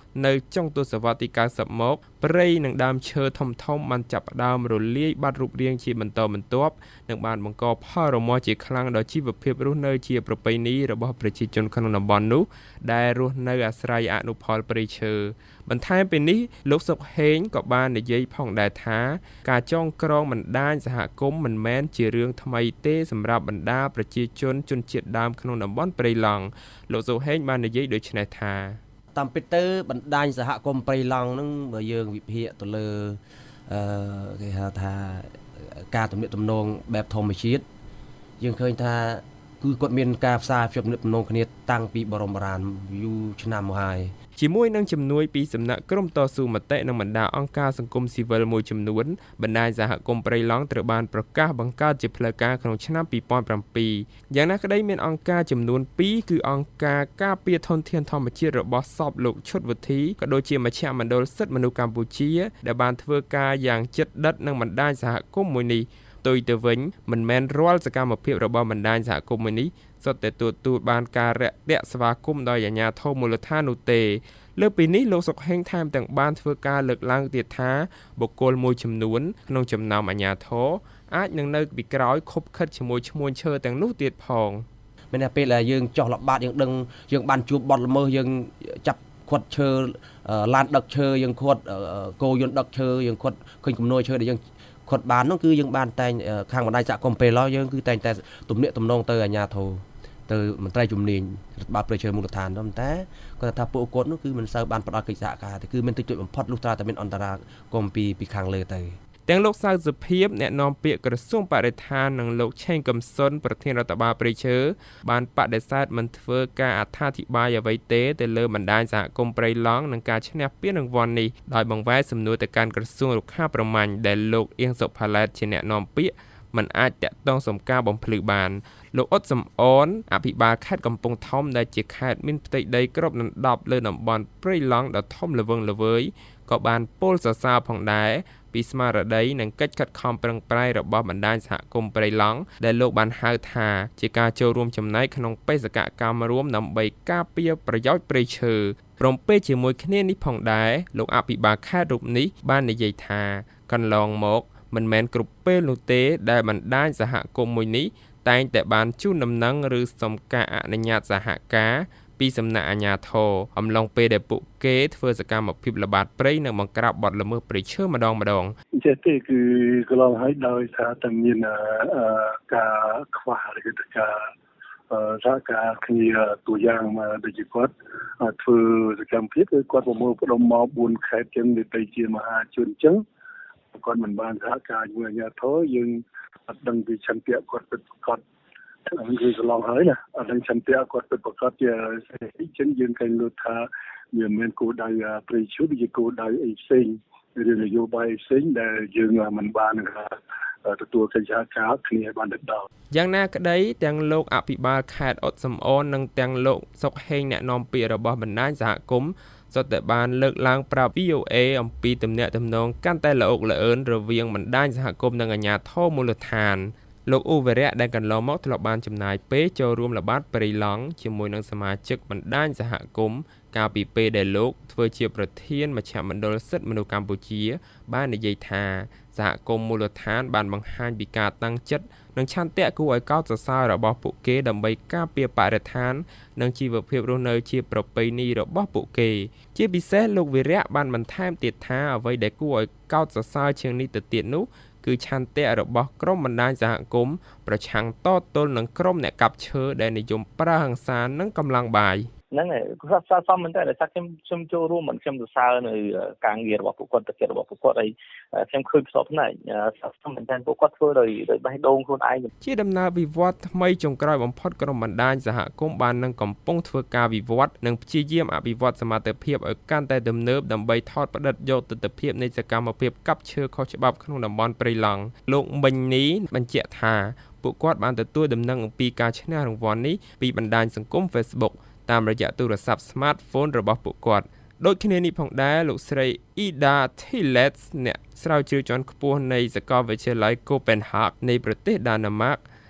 នៅចុងទសវត្សរ៍ទី九សិបមកព្រៃនិងដើមឈើធំធំបានចាប់ផ្ដើមរលាយបាត់រូបរាងជាបន្តបន្ទាប់និងបានបង្កផលរមាស់ជាខ្លាំងដល់ជីវភាពរស់នៅជាប្រពៃណីរបស់ប្រជាជនក្នុងតំបន់នោះដែលរស់នៅអាស្រ័យអនុផលព្រៃឈើបន្ថែមពីនេះលោកសុកហេងក៏បាននិយាយផងដែរថាការចងក្រងបណ្ដាញសហគមន៍មិនមែនជារឿងថ្មីទេសម្រាប់បណ្ដាប្រជាជនជនជាតិដើមក្នុងតំបន់ព្រៃឡង់លោកសុកហេងបាននិយាយដូចនេះថាតាមពិតទៅបណ្ដាញសហគមន៍ព្រៃឡង់ហ្នឹងបើយើងវិភាគទៅលើអឺគេហៅថាការទំនាក់ទំនងបែបធម្មជាតិយើងឃើញថាគឺគាត់មានការផ្សារភ្ជាប់ទំនាក់ទំនងគ្នាតាំងពីបរមបុរាណយូរឆ្នាំមកហើយជាមួយនឹងជំនួយពីសំណាក់ក្រមតស៊ូមតិនិងបណ្ដាអង្គការសង្គមស៊ីវិលមួយចំនួនបណ្ដាញសហគមន៍ព្រៃឡង់ត្រូវបានប្រកាសបង្កើតជាផ្លូវការក្នុងឆ្នាំពីរពាន់ប្រាំពីរយ៉ាងណាក្ដីមានអង្គការចំនួនពីរគឺអង្គការការពារធនធានធម្មជាតិរបស់សពលោកឈុតវុធីក៏ដូចជាមជ្ឈមណ្ឌលសិទ្ធិមនុស្សកម្ពុជាដែលបានធ្វើការយ៉ាងជិតដិតនឹងបណ្ដាញសហគមន៍មួយនេះផ្ទុយទៅវិញមិនមែនរាល់សកម្មភាពរបស់បណ្ដាញសហគមន៍មួយនេះសុទ្ធតែទទួលបានការរាក់ទាក់ស្វាគមន៍ដោយអាជ្ញាធរមូលដ្ឋាននោះទេលើពីនេះលោកសុកហេងថែមទាំងបានធ្វើការលើកឡើងទៀតថាបុគ្គលមួយចំនួនក្នុងចំណោមអាជ្ញាធរអាចនឹងនៅពីក្រោយខົບខិតជាមួយឈ្មួញឈើទាំងនោះទៀតផងមានតែពេលដែលយើងចោះល្បាតយើងដឹងយើងបានជួបបទល្មើសយើងចាប់ខាត់ឈើឡានដឹកឈើយើងខាត់គោយន្តដឹកឈើយើងខាត់ឃើញគំនរឈើដែលយើងខាត់បាននោះគឺយើងបានតែងខាងបណ្ដាញសហគមន៍ព្រៃឡង់យើងគឺតែងតែទំនាក់ទំនងទៅអាជ្ញាធរទៅមន្ត្រីជំនាញរដ្ឋបាលព្រៃឈើមូលដ្ឋាននោះតែគាត់ថាពួកគាត់នោះគឺមិនសូវបានផ្ដល់កិច្ចសហការទេគឺមានតិចតួចបំផុតលុះត្រាតែមានអន្តរាគមន៍ពីពីខាងលើទៅទាំងលោកសៅសុភាពអ្នកនាំពាក្យក្រសួងបរិស្ថាននិងលោកឆេងកំសុនប្រធានរដ្ឋបាលព្រៃឈើបានបដិសេធមិនធ្វើការអត្ថាធិប្បាយអ្វីទេទៅលើបណ្ដាញសហគមន៍ព្រៃឡង់និងការឈ្នះពានរង្វាន់នេះដោយបង្វែរសំណួរទៅកាន់ក្រសួងរុក្ខាប្រមាញ់ដែលលោកអៀងសុផាឡែតជាអ្នកនាំពាក្យមិនអាចតាក់ទងសំការបំភ្លឺបានលោកអ៊ុតសំអនអភិបាលខេត្តកំពង់ធំដែលជាខេត្តមានផ្ទៃដីគ្របដណ្ដប់លើតំបន់ព្រៃឡង់ដ៏ធំល្វឹងល្វើយក៏បានពោលសរសើរផងដែរពីស្មារតីនិងកិច្ចខិតខំប្រឹងប្រែងរបស់បណ្ដាញសហគមន៍ព្រៃឡង់ដែលលោកបានហៅថាជាការចូលរួមចំណែកក្នុងបេសកកម្មរួមដើម្បីការពារប្រយោជន៍ព្រៃឈើព្រមពេលជាមួយគ្នានេះផងដែរលោកអភិបាលខេត្តរូបនេះបាននិយាយថាកន្លងមកមិនមែនគ្រប់ពេលនោះទេដែលបណ្ដាញសហគមន៍មួយនេះតែងតែបានជូនដំណឹងឬសុំការអនុញ្ញាតសហការពីសំណាក់អាជ្ញាធរអំឡុងពេលដែលពួកគេធ្វើសកម្មភាពល្បាតព្រៃនិងបង្ក្រាបបទល្មើសព្រៃឈើម្ដងម្ដងចេះទេគឺកន្លងហើយដោយសារតែមានការខ្វះឬក៏ការសហការគ្នាទូយ៉ាងមកដូចជាគាត់ធ្វើសកម្មភាពគឺគាត់ប្រមូលផ្ដុំមកបួនខេត្តចឹងវាទៅជាមហាជនចឹងគាត់មិនបានសហការជាមួយអាជ្ញាធរយើងអត់ដឹងពីឆន្ទៈគាត់ពិតប្រាកដគឺកន្លងហើយណាអត់ដឹងឆន្ទៈគាត់ពិតប្រាកដជាស្អីចឹងយើងឃើញលើថាវាមិនមែនគោលដៅព្រៃឈើវាគោលដៅអីផ្សេងឬនយោបាយផ្សេងដែលយើងមិនបានទទួលកិច្ចសហការគ្នាបានដល់យ៉ាងណាក្តីទាំងលោកអភិបាលខេត្តអ៊ុតសំអននិងទាំងលោកសុកហេងអ្នកនាំពាក្យរបស់បណ្ដាញសហគមន៍សុទ្ធតែបានលើកឡើងប្រាប់ វី អូ អេ អំពីទំនាក់ទំនងកាន់តែល្អល្អឿនរវាងបណ្ដាញសហគមន៍និងអាជ្ញាធរមូលដ្ឋានលោកអ៊ូវរៈដែលកន្លងមកធ្លាប់បានចំណាយពេលចូលរួមល្បាតព្រៃឡង់ជាមួយនឹងសមាជិកបណ្ដាញសហគមន៍កាលពីពេលដែលលោកធ្វើជាប្រធានមជ្ឈមណ្ឌលសិទ្ធិមនុស្សកម្ពុជាបាននិយាយថាសហគមន៍មូលដ្ឋានបានបង្ហាញពីការតាំងចិត្តនិងឆន្ទៈគួរឲ្យកោតសរសើររបស់ពួកគេដើម្បីការពារបរិស្ថាននិងជីវភាពរស់នៅជាប្រពៃណីរបស់ពួកគេជាពិសេសលោកវីរៈបានបន្ថែមទៀតថាអ្វីដែលគួរឲ្យកោតសរសើរជាងនេះទៅទៀតនោះគឺឆន្ទៈរបស់ក្រុមបណ្ដាញសហគមន៍ប្រឆាំងតទល់នឹងក្រុមអ្នកកាប់ឈើដែលនិយមប្រើហិង្សានិងកម្លាំងបាយហ្នឹងហើយគាត់សរសើរមែនតើតែខ្ញុំខ្ញុំចូលរួមមិនខ្ញុំសរសើរនៅការងាររបស់ពួកគាត់ទៅចិត្តរបស់ពួកគាត់ហើយខ្ញុំឃើញផ្សព្វផ្នែកសរសើរមែនតើពួកគាត់ធ្វើដោយដោយបេះដូងខ្លួនឯងជាដំណើរវិវត្តថ្មីចុងក្រោយបំផុតក្រុមបណ្ដាញសហគមន៍បាននឹងកំពុងធ្វើការវិវត្តនិងព្យាយាមអភិវឌ្ឍសមត្ថភាពឲ្យកាន់តែទំនើបដើម្បីថតផ្តិតយកទស្សនវិជ្ជានៃសកម្មភាពកាប់ឈើខុសច្បាប់ក្នុងតំបន់ព្រៃឡង់លោកមិញនេះបញ្ជាក់ថាពួកគាត់បានទទួលដំណឹងអំពីការឈ្នះរង្វាន់នេះពីបណ្ដាញសង្គម Facebookតាមរយៈទូរស័ព្ទ smartphone របស់ពួកគាត់ដូចគ្នានេះផងដែរលោកស្រី Ida Tillets អ្នកស្រាវជ្រាវជាន់ខ្ពស់នៃសាកលវិទ្យាល័យ Copenhagen នៃប្រទេសដាណឺម៉ាក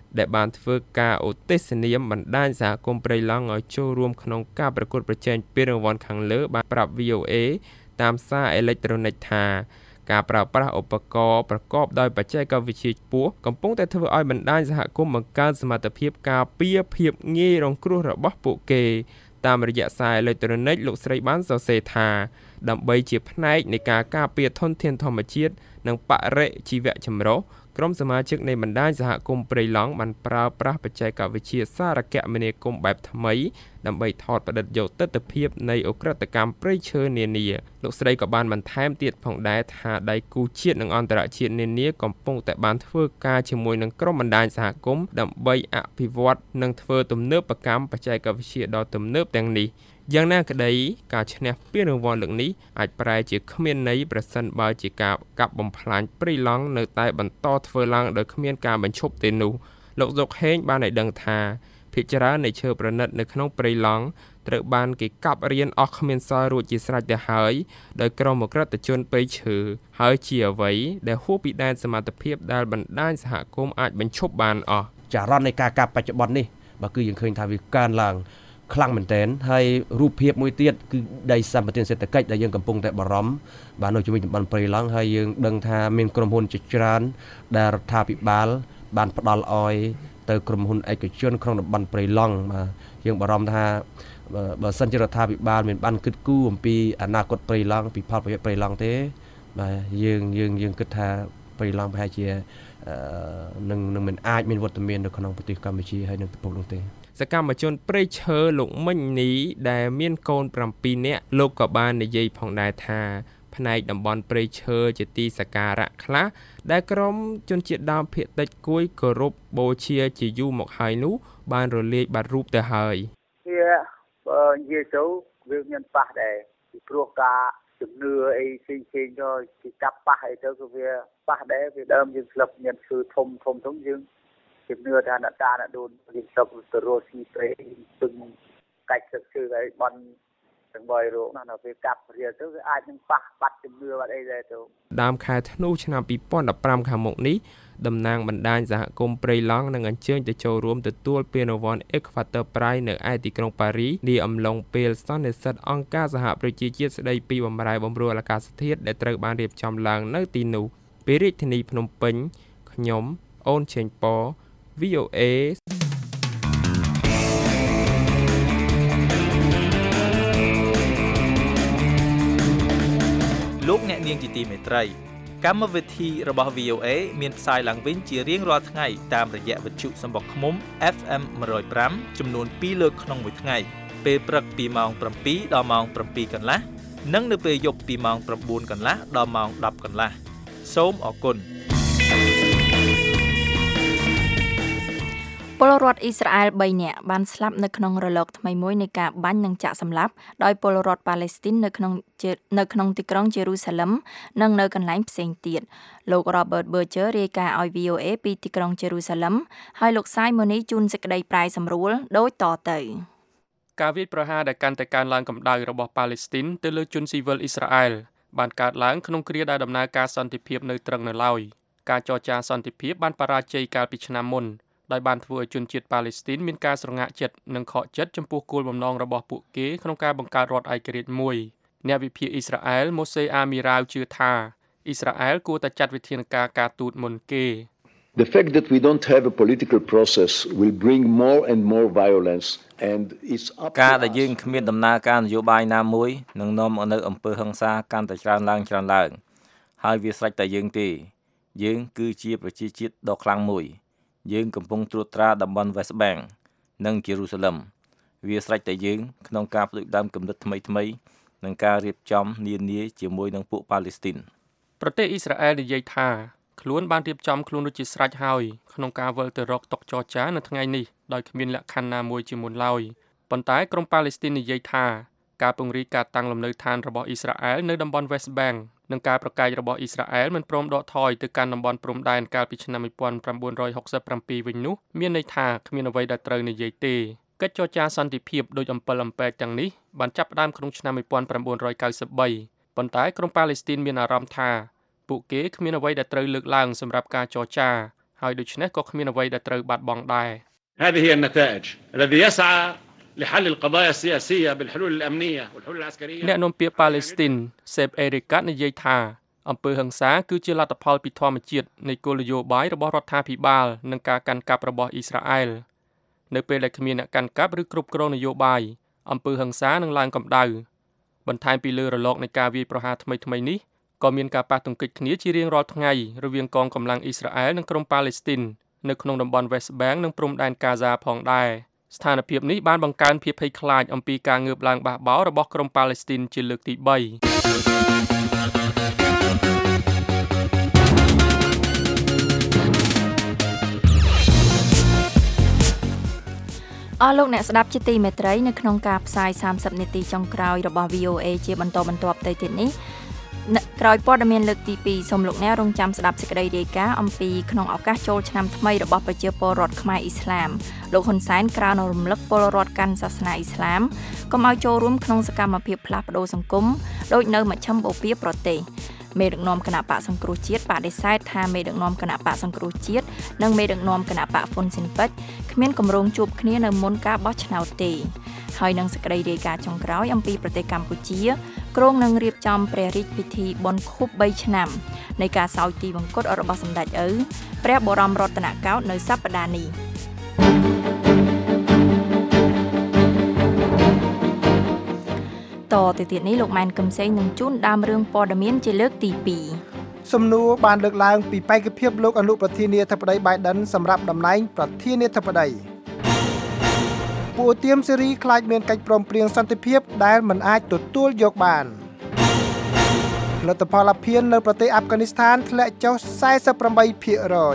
ដែលបានធ្វើការឧទ្ទិសនាមបណ្ដាញសហគមន៍ព្រៃឡង់ឲ្យចូលរួមក្នុងការប្រកួតប្រជែងពានរង្វាន់ខាងលើបានប្រាប់ វី អូ អេ តាមសារអេឡិចត្រូនិកថាការប្រើប្រាស់ឧបករណ៍ប្រកបដោយបច្ចេកវិទ្យាខ្ពស់កំពុងតែធ្វើឲ្យបណ្ដាញសហគមន៍បង្កើនសមត្ថភាពការពារភាពងាយរងគ្រោះរបស់ពួកគេតាមរយៈសារអេឡិចត្រូនិកលោកស្រីបានសរសេរថាដើម្បីជាផ្នែកនៃការការពារធនធានធម្មជាតិនិងបរិស្ថានជីវៈចម្រុះក្រុមសមាជិកនៃបណ្ដាញសហគមន៍ព្រៃឡង់បានប្រើប្រាស់បច្ចេកវិទ្យាសារគមនាគមន៍បែបថ្មីដើម្បីថតផ្តិតយកទិដ្ឋភាពនៃឧក្រិដ្ឋកម្មព្រៃឈើនានាលោកស្រីក៏បានបន្ថែមទៀតផងដែរថាដៃគូជាតិនិងអន្តរជាតិនានាកំពុងតែបានធ្វើការជាមួយនឹងក្រុមបណ្ដាញសហគមន៍ដើម្បីអភិវឌ្ឍនិងធ្វើទំនើបកម្មបច្ចេកវិទ្យាដ៏ទំនើបទាំងនេះយ៉ាងណាក្តីការឈ្នះពានរង្វាន់លើកនេះអាចប្រែជាគ្មានន័យប្រសិនបើជាការកាប់បំផ្លាញព្រៃឡង់នៅតែបន្តធ្វើឡើងដោយគ្មានការបញ្ឈប់ទេនោះលោកសុកហេងបានឲ្យដឹងថាភាគច្រើននៃឈើប្រណិតនៅក្នុងព្រៃឡង់ត្រូវបានគេកាប់រៀនអស់គ្មានសល់រួចជាស្រេចទៅហើយដោយក្រុមអក្រិតជនព្រៃឈើហើយជាអ្វីដែលហួសពីដែនសមត្ថភាពដែលបណ្ដាញសហគមន៍អាចបញ្ឈប់បានអស់ចរន្តនៃការកាប់បច្ចុប្បន្ននេះបើគឺយើងឃើញថាវាកើនឡើងខ្លាំងមែនទែនហើយរូបភាពមួយទៀតគឺដីសម្បត្តិសេដ្ឋកិច្ចដែលយើងកំពុងតែបារម្ភបាទនៅជាមួយតំបន់ព្រៃឡង់ហើយយើងដឹងថាមានក្រុមហ៊ុនជាច្រើនដែលរដ្ឋាភិបាលបានផ្ដល់ឲ្យទៅក្រុមហ៊ុនឯកជនក្នុងតំបន់ព្រៃឡង់បាទយើងបារម្ភថាបើសិនជារដ្ឋាភិបាលមានបានគិតគូរអំពីអនាគតព្រៃឡង់ពីផលប្រយោជន៍ព្រៃឡង់ទេបាទយើងយើងយើងគិតថាព្រៃឡង់ប្រហែលជានឹងនឹងមិនអាចមានវត្តមាននៅក្នុងប្រទេសកម្ពុជាហើយនឹងពិភពលោកទេសកម្មជនព្រៃឈើលោកមិញនីដែលមានកូន7នាក់លោកក៏បាននិយាយផងដែរថាផ្នែកតំបន់ព្រៃឈើជាទីសក្ការៈខ្លះដែលក្រុមជនជាតិដើមភាគតិចគួយគោរពបូជាជាយូរមកហើយនោះបានរលាយបាត់រូបទៅហើយវាបើនិយាយទៅវាមានប៉ះដែរពីព្រោះការជំនឿអីផ្សេងផ្សេងទៅគេកាប់ប៉ះអីទៅគឺវាប៉ះដែរវាដើមយើងស្លឹកមានឈើធំធំធំយើងជំនឿថាអ្នកតាអ្នកដូនយើងស្លឹកទៅរស់ស៊ីព្រៃពឹងកាច់ស្លឹកឈើឲ្យបន់ទាំងបីរោគណាដល់ពេលកាប់រៀលទៅវាអាចនឹងប៉ះបាត់ជំនឿបាត់អីដែរទៅដើមខែធ្នូឆ្នាំពីរពាន់ដប់ប្រាំខាងមុខនេះតំណាងបណ្ដាញសហគមន៍ព្រៃឡង់នឹងអញ្ជើញទៅចូលរួមទទួលពានរង្វាន់ Equator Prize នៅឯទីក្រុងប៉ារីសនាអំឡុងពេលសន្និសីទអង្គការសហប្រជាជាតិស្ដីពីបម្រែបម្រួលអាកាសធាតុដែលត្រូវបានរៀបចំឡើងនៅទីនោះពីរាជធានីភ្នំពេញខ្ញុំអូនឆេងប៉ វី អូ អេលោកអ្នកនាងជាទីមេត្រីកម្មវិធីរបស់ វី អូ អេ មានផ្សាយឡើងវិញជារៀងរាល់ថ្ងៃតាមរយៈវិទ្យុសំបុកឃ្មុំ អេហ្វ អេម one oh five ចំនួនtwoលើកក្នុងមួយថ្ងៃពេលព្រឹកពីម៉ោងsevenដល់ម៉ោងsevenកន្លះនិងនៅពេលយប់ពីម៉ោងnineកន្លះដល់ម៉ោងtenកន្លះសូមអរគុណពលរដ្ឋអ៊ីស្រាអែលthreeនាក់បានស្លាប់នៅក្នុងរលកថ្មីមួយនៃការបាញ់និងចាក់សម្លាប់ដោយពលរដ្ឋប៉ាឡេស្ទីននៅក្នុងនៅក្នុងទីក្រុងយេរូសាឡឹមនិងនៅកន្លែងផ្សេងទៀតលោក Robert Berger រាយការណ៍ឲ្យ វី អូ អេ ពីទីក្រុងយេរូសាឡឹមហើយលោក Simon ជូនសេចក្តីប្រាយសម្រួលដូចតទៅការវាយប្រហារដែលកាន់តែកើនឡើងកម្ដៅរបស់ប៉ាឡេស្ទីនទៅលើជនស៊ីវិលអ៊ីស្រាអែលបានកើតឡើងក្នុងគ្រាដែលដំណើរការសន្តិភាពនៅត្រឹងនៅឡើយការចរចាសន្តិភាពបានបរាជ័យកាលពីឆ្នាំមុនដោយបានធ្វើឲ្យជនជាតិប៉ាឡេស្ទីនមានការស្រងាក់ចិត្តនិងខកចិត្តចំពោះគោលបំណងរបស់ពួកគេក្នុងការបង្កើតរដ្ឋឯករាជ្យមួយអ្នកវិភាគអ៊ីស្រាអែលម៉ូសេអាមីរ៉ាវជឿថាអ៊ីស្រាអែលគួរតែចាត់វិធានការការទូតមុនគេ The fact that we don't have a political process will bring more and more violence and it's up ការដែលយើងគ្មានដំណើរការនយោបាយណាមួយនឹងនាំមកនូវអំពើហិង្សាកាន់តែច្រើនឡើងច្រើនឡើងហើយវាស្រេចតែយើងទេយើងគឺជាប្រជាជាតិដ៏ខ្លាំងមួយយើងកំពុងត្រួតត្រាតំបន់ West Bank និង Jerusalem វាស្រេចតែយើងក្នុងការផ្ដួចផ្ដើមគំនិតថ្មីថ្មីនិងការរៀបចំនានាជាមួយនឹងពួកប៉ាឡេស្ទីនប្រទេសអ៊ីស្រាអែលនិយាយថាខ្លួនបានរៀបចំខ្លួនរួចជាស្រេចហើយក្នុងការវិលទៅរកតុចរចានៅថ្ងៃនេះដោយគ្មានលក្ខខណ្ឌណាមួយជាមុនឡើយប៉ុន្តែក្រុមប៉ាឡេស្ទីននិយាយថាការពង្រីកការតាំងលំនៅឋានរបស់អ៊ីស្រាអែលនៅតំបន់ West Bank និងការប្រកែករបស់អ៊ីស្រាអែលមិនព្រមដកថយទៅកាន់តំបន់ព្រំដែនកាលពីឆ្នាំnineteen sixty-sevenវិញនោះមានន័យថាគ្មានអ្វីដែលត្រូវនិយាយទេកិច្ចចរចាសន្តិភាពដោយអំពិលអំពែកទាំងនេះបានចាប់ផ្ដើមក្នុងឆ្នាំnineteen ninety-threeប៉ុន្តែក្រុមប៉ាឡេស្ទីនមានអារម្មណ៍ថាពួកគេគ្មានអ្វីដែលត្រូវលើកឡើងសម្រាប់ការចរចាហើយដូច្នេះក៏គ្មានអ្វីដែលត្រូវបាត់បង់ដែរ هذه هي النتائج الذي يسعى لحل القضايا السياسية بالحلول الأمنية والحلول العسكرية អ្នកនាំពាក្យប៉ាឡេស្ទីនសេបអេរីកានិយាយថាអំពើហិង្សាគឺជាលទ្ធផលពីធម្មជាតិនៃគោលនយោបាយរបស់រដ្ឋាភិបាលនិងការកាន់កាប់របស់អ៊ីស្រាអែលនៅពេលដែលគ្មានអ្នកកាន់កាប់ឬគ្រប់គ្រងនយោបាយអំពើហិង្សានឹងឡើងកម្ដៅបន្ថែមពីលើរលកនៃការវាយប្រហារថ្មីៗនេះក៏មានការប៉ះទង្គិចគ្នាជារៀងរាល់ថ្ងៃរវាងកងកម្លាំងអ៊ីស្រាអែលនិងក្រុមប៉ាឡេស្ទីននៅក្នុងតំបន់ West Bank និងព្រំដែនកាហ្សាផងដែរស្ថានភាពនេះបានបង្កើនភាពភ័យខ្លាចអំពីការងើបឡើងបះបោររបស់ក្រុមប៉ាឡេស្ទីនជាលើកទី3 អស់លោកអ្នកស្ដាប់ជាទីមេត្រីនៅក្នុងការផ្សាយសាមសិបនាទីចុងក្រោយរបស់ វី អូ អេ ជាបន្តបន្ទាប់ទៅទៀតនេះក្រោយព័ត៌មានលើកទីពីរសូមលោកអ្នករងចាំស្ដាប់សេចក្តីរាយការណ៍អំពីក្នុងឱកាសចូលឆ្នាំថ្មីរបស់ប្រជាពលរដ្ឋខ្មែរអ៊ីស្លាមលោកហ៊ុនសែនក្រើនរំលឹកពលរដ្ឋកាន់សាសនាអ៊ីស្លាមកុំឲ្យចូលរួមក្នុងសកម្មភាពផ្លាស់ប្ដូរសង្គមដោយនៅមជ្ឈិមបូព៌ាប្រទេសមេដឹកនាំគណៈបកសង្គ្រោះជាតិបដិសេធថាមេដឹកនាំគណៈបកសង្គ្រោះជាតិនិងមេដឹកនាំគណៈបកហ្វុនស៊ិនពេជ្រគ្មានគម្រោងជួបគ្នានៅមុនការបោះឆ្នោតទេហើយនឹងសេចក្តីរាយការណ៍ចុងក្រោយអំពីប្រទេសកម្ពុជាគ្រោងនឹងរៀបចំព្រះរាជពិធីបុណ្យខួបបីឆ្នាំនៃការសោយទីវង្គតរបស់សម្ដេចឪព្រះបរមរតនកោដ្ឋនៅសប្តាហ៍នេះតទៅទៀតនេះលោកម៉ែនកឹមសេងនឹងជូនដើមរឿងព័ត៌មានជាលើកទីពីរសំណួរបានលើកឡើងពីបេក្ខភាពលោកអនុប្រធានាធិបតី Biden សម្រាប់តំណែងប្រធានាធិបតីពួកទៀមសេរីខ្លាចមានកិច្ចព្រមព្រៀងសន្តិភាពដែលមិនអាចទទួលយកបានផលិតផលអភិននៅប្រទេសអាហ្វហ្គានីស្ថានធ្លាក់ចុះសែសិបប្រាំបីភាគរយ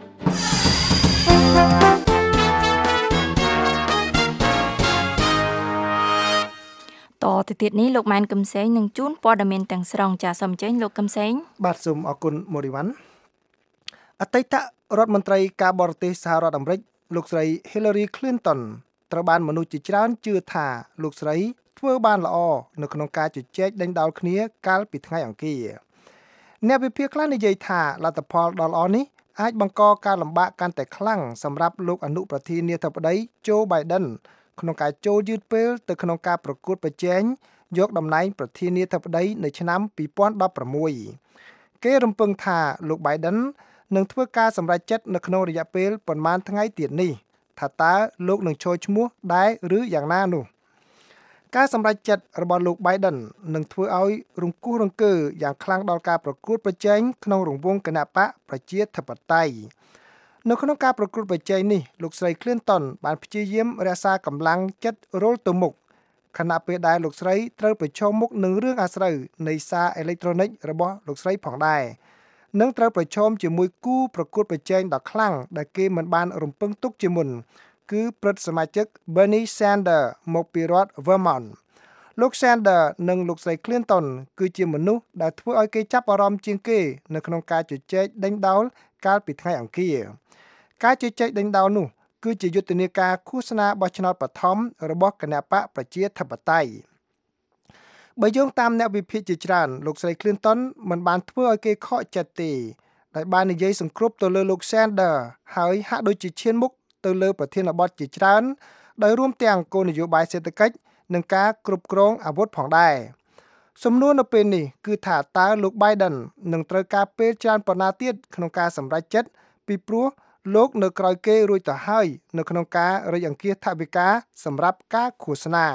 តទៅទៀតនេះលោកម៉ែនកឹមសេងនឹងជូនព័ត៌មានទាំងស្រុងចាសសូមអញ្ជើញលោកកឹមសេងបាទសូមអរគុណមូរីវ៉ាន់អតីតរដ្ឋមន្ត្រីការបរទេសសហរដ្ឋអាមេរិកលោកស្រី Hillary Clinton ត្រូវបានមនុស្សជាច្រើនជឿថាលោកស្រីធ្វើបានល្អនៅក្នុងការជជែកដេញដោលគ្នាកាលពីថ្ងៃអង្គារអ្នកវិភាគខ្លះនិយាយថាលទ្ធផលដ៏ល្អនេះអាចបង្កការលំបាកកាន់តែខ្លាំងសម្រាប់លោកអនុប្រធានាធិបតី Joe Biden ក្នុងការចូលយឺតពេលទៅក្នុងការប្រកួតប្រជែងយកតំណែងប្រធានាធិបតីនៅឆ្នាំពីរពាន់ដប់ប្រាំមួយគេរំពឹងថាលោក Biden នឹងធ្វើការសម្រេចចិត្តនៅក្នុងរយៈពេលប្រមាណថ្ងៃទៀតនេះថាតើលោកនឹងចូលឈ្មោះដែរឬយ៉ាងណានោះការសម្រេចចិត្តរបស់លោក Biden នឹងធ្វើឲ្យរង្គោះរង្គើយ៉ាងខ្លាំងដល់ការប្រកួតប្រជែងក្នុងរង្វង់គណបកប្រជាធិបតេយ្យនៅក្នុងការប្រកួតប្រជែងនេះលោកស្រី Clinton បានព្យាយាមរក្សាកម្លាំងចិត្តរលទៅមុខខណៈពេលដែលលោកស្រីត្រូវប្រឈមមុខនឹងរឿងអាស្រូវនៃសារអេឡិចត្រូនិករបស់លោកស្រីផងដែរនិងត្រូវប្រឈមជាមួយគូប្រកួតប្រជែងដ៏ខ្លាំងដែលគេមិនបានរំពឹងទុកជាមុនគឺព្រឹទ្ធសមាជិក Bernie Sanders មកពីរដ្ឋ Vermont លោក Sanders និងលោកស្រី Clinton គឺជាមនុស្សដែលធ្វើឲ្យគេចាប់អារម្មណ៍ជាងគេនៅក្នុងការជជែកដេញដោលកាលពីថ្ងៃអង្គារការជជែកដេញដោលនោះគឺជាយុទ្ធនាការឃោសនាបោះឆ្នោតបឋមរបស់គណបកប្រជាធិបតេយ្យបើយោងតាមអ្នកវិភាគជាច្រើនលោកស្រី Clinton មិនបានធ្វើឲ្យគេខកចិត្តទេដោយបាននិយាយសង្គ្រប់ទៅលើលោក Sanders ហើយហាក់ដូចជាឈានមុខទៅលើប្រធានបទជាច្រើនដោយរួមទាំងគោលនយោបាយសេដ្ឋកិច្ចនិងការគ្រប់គ្រងអាវុធផងដែរសំណួរនៅពេលនេះគឺថាតើលោក Biden នឹងត្រូវការពេលច្រើនប៉ុណ្ណាទៀតក្នុងការសម្រេចចិត្តពីព្រោះលោកនៅក្រោយគេរួចទៅហើយនៅក្នុងការរៃអង្គាសថវិកាសម្រាប់ការឃោសនា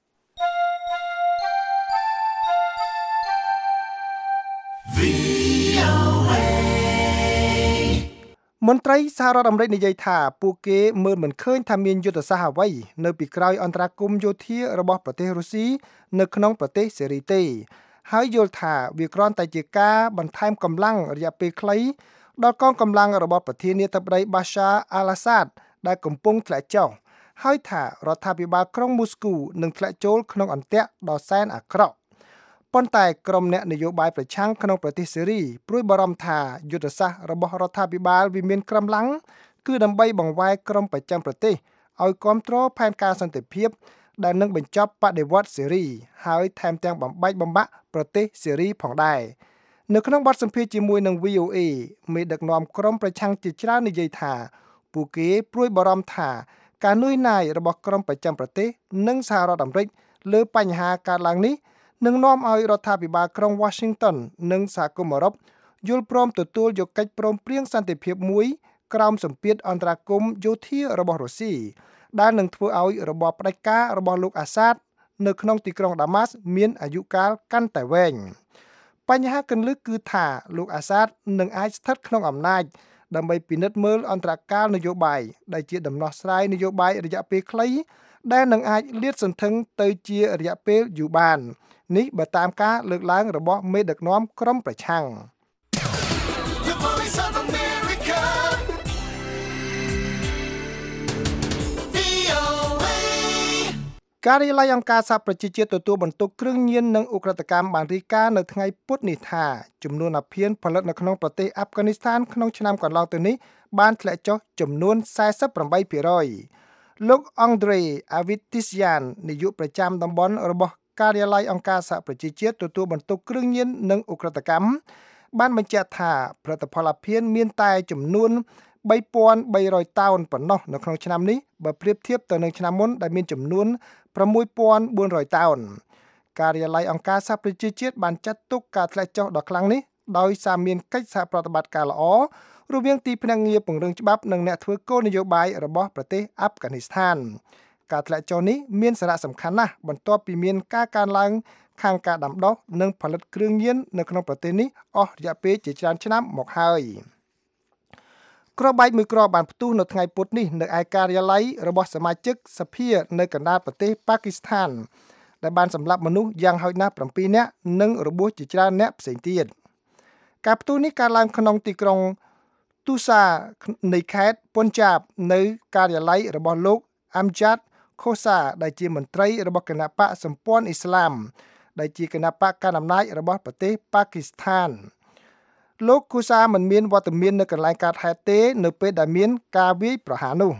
មន្ត្រីសហរដ្ឋអាមេរិកនិយាយថាពួកគេមើលមិនឃើញថាមានយុទ្ធសាស្ត្រអ្វីនៅពីក្រោយអន្តរាគមន៍យោធារបស់ប្រទេសរុស្ស៊ីនៅក្នុងប្រទេសសេរីទេហើយយល់ថាវាគ្រាន់តែជាការបន្ថែមកម្លាំងរយៈពេលខ្លីដល់កងកម្លាំងរបស់ប្រធានាធិបតី Bashar al-Assad ដែលកំពុងធ្លាក់ចុះហើយថារដ្ឋាភិបាលក្រុងមូស្គូនឹងធ្លាក់ចូលក្នុងអន្ទាក់ដ៏សែនអាក្រក់ប៉ុន្តែក្រុមអ្នកនយោបាយប្រឆាំងក្នុងប្រទេសសេរីព្រួយបារម្ភថាយុទ្ធសាស្ត្ររបស់រដ្ឋាភិបាលវាមានក្រំឡាំងគឺដើម្បីបង្វែរក្រុមប្រចាំប្រទេសឲ្យគ្រប់គ្រងផែនការសន្តិភាពដែលនឹងបញ្ចប់បដិវត្តន៍សេរីហើយថែមទាំងបំបែកបំបាក់ប្រទេសសេរីផងដែរនៅក្នុងបទសម្ភាសន៍ជាមួយនឹង វី អូ เอ មេដឹកនាំក្រុមប្រឆាំងជាច្រើននិយាយថាពួកគេព្រួយបារម្ភថាការនឿយណាយរបស់ក្រុមប្រចាំប្រទេសនិងសហរដ្ឋអាមេរិកលើបញ្ហាកើតឡើងនេះនឹងនាំឲ្យរដ្ឋាភិបាលក្រុង Washington និងសហគមន៍អឺរ៉ុបយល់ព្រមទទួលយកកិច្ចព្រមព្រៀងសន្តិភាពមួយក្រោមសម្ពាធអន្តរាគមន៍យោធារបស់រុស្ស៊ីដែលនឹងធ្វើឲ្យរបបផ្ដាច់ការរបស់លោកអាសាតនៅក្នុងទីក្រុងដាម៉ាស់មានអាយុកាលកាន់តែវែងបញ្ហាគន្លឹះគឺថាលោកអាសាតនឹងអាចស្ថិតក្នុងអំណាចដើម្បីពិនិត្យមើលអន្តរកាលនយោបាយដែលជាដំណោះស្រាយនយោបាយរយៈពេលខ្លីដែលនឹងអាចលាតសន្ធឹងទៅជារយៈពេលយូរបាននេះបើតាមការលើកឡើងរបស់មេដឹកនាំក្រុមប្រឆាំងការិយាល័យអង្គការសហប្រជាជាតិទទួលបន្ទុកគ្រឿងញៀននិងឧក្រិដ្ឋកម្មបានរាយការណ៍នៅថ្ងៃពុធនេះថាចំនួនអាភៀនផលិតនៅក្នុងប្រទេសអាហ្វហ្គានីស្ថានក្នុងឆ្នាំកន្លងទៅនេះបានធ្លាក់ចុះចំនួន សែសិបប្រាំបីភាគរយ លោកអង់ដ្រេអាវីទីសយ៉ាននាយកប្រចាំតំបន់របស់ការិយាល័យអង្គការសហប្រជាជាតិទទួលបន្ទុកគ្រឿងញៀននិងឧក្រិដ្ឋកម្មបានបញ្ជាក់ថាផលិតផលអាភៀនមានតែចំនួនបីពាន់បីរយតោនប៉ុណ្ណោះនៅក្នុងឆ្នាំនេះបើប្រៀបធៀបទៅនឹងឆ្នាំមុនដែលមានចំនួនប្រាំមួយពាន់បួនរយតោនការិយាល័យអង្គការសហប្រជាជាតិបានចាត់ទុកការធ្លាក់ចុះដ៏ខ្លាំងនេះដោយសារមានកិច្ចសហប្រតិបត្តិការល្អរវាងទីភ្នាក់ងារពង្រឹងច្បាប់និងអ្នកធ្វើគោលនយោបាយរបស់ប្រទេសអាហ្វហ្គានីស្ថានការធ្លាក់ចុះនេះមានសារៈសំខាន់ណាស់បន្ទាប់ពីមានការកើនឡើងខាងការដាំដុះនិងផលិតគ្រឿងញៀននៅក្នុងប្រទេសនេះអស់រយៈពេលជាច្រើនឆ្នាំមកហើយគ្រាប់បែកមួយគ្រាប់បានផ្ទុះនៅថ្ងៃពុធនេះនៅឯការិយាល័យរបស់សមាជិកសភានៅកណ្ដាលប្រទេសប៉ាគីស្ថានដែលបានសម្លាប់មនុស្សយ៉ាងហោចណាស់ប្រាំពីរនាក់និងរបួសជាច្រើនអ្នកផ្សេងទៀតការផ្ទុះនេះកើតឡើងក្នុងទីក្រុងទូសានៃខេត្តពុនចាបនៅការិយាល័យរបស់លោកអាំយ៉ាត់ខូសាដែលជាមន្ត្រីរបស់គណបកសម្ព័ន្ធអ៊ីស្លាមដែលជាគណបកកណ្ដាលអំណាចរបស់ប្រទេសប៉ាគីស្ថានលោកគូសាមិនមានវត្តមាននៅកន្លែងកើតហេតុទេនៅពេលដែលមានការវាយប្រហារនោះ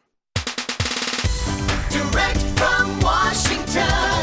Direct from Washington,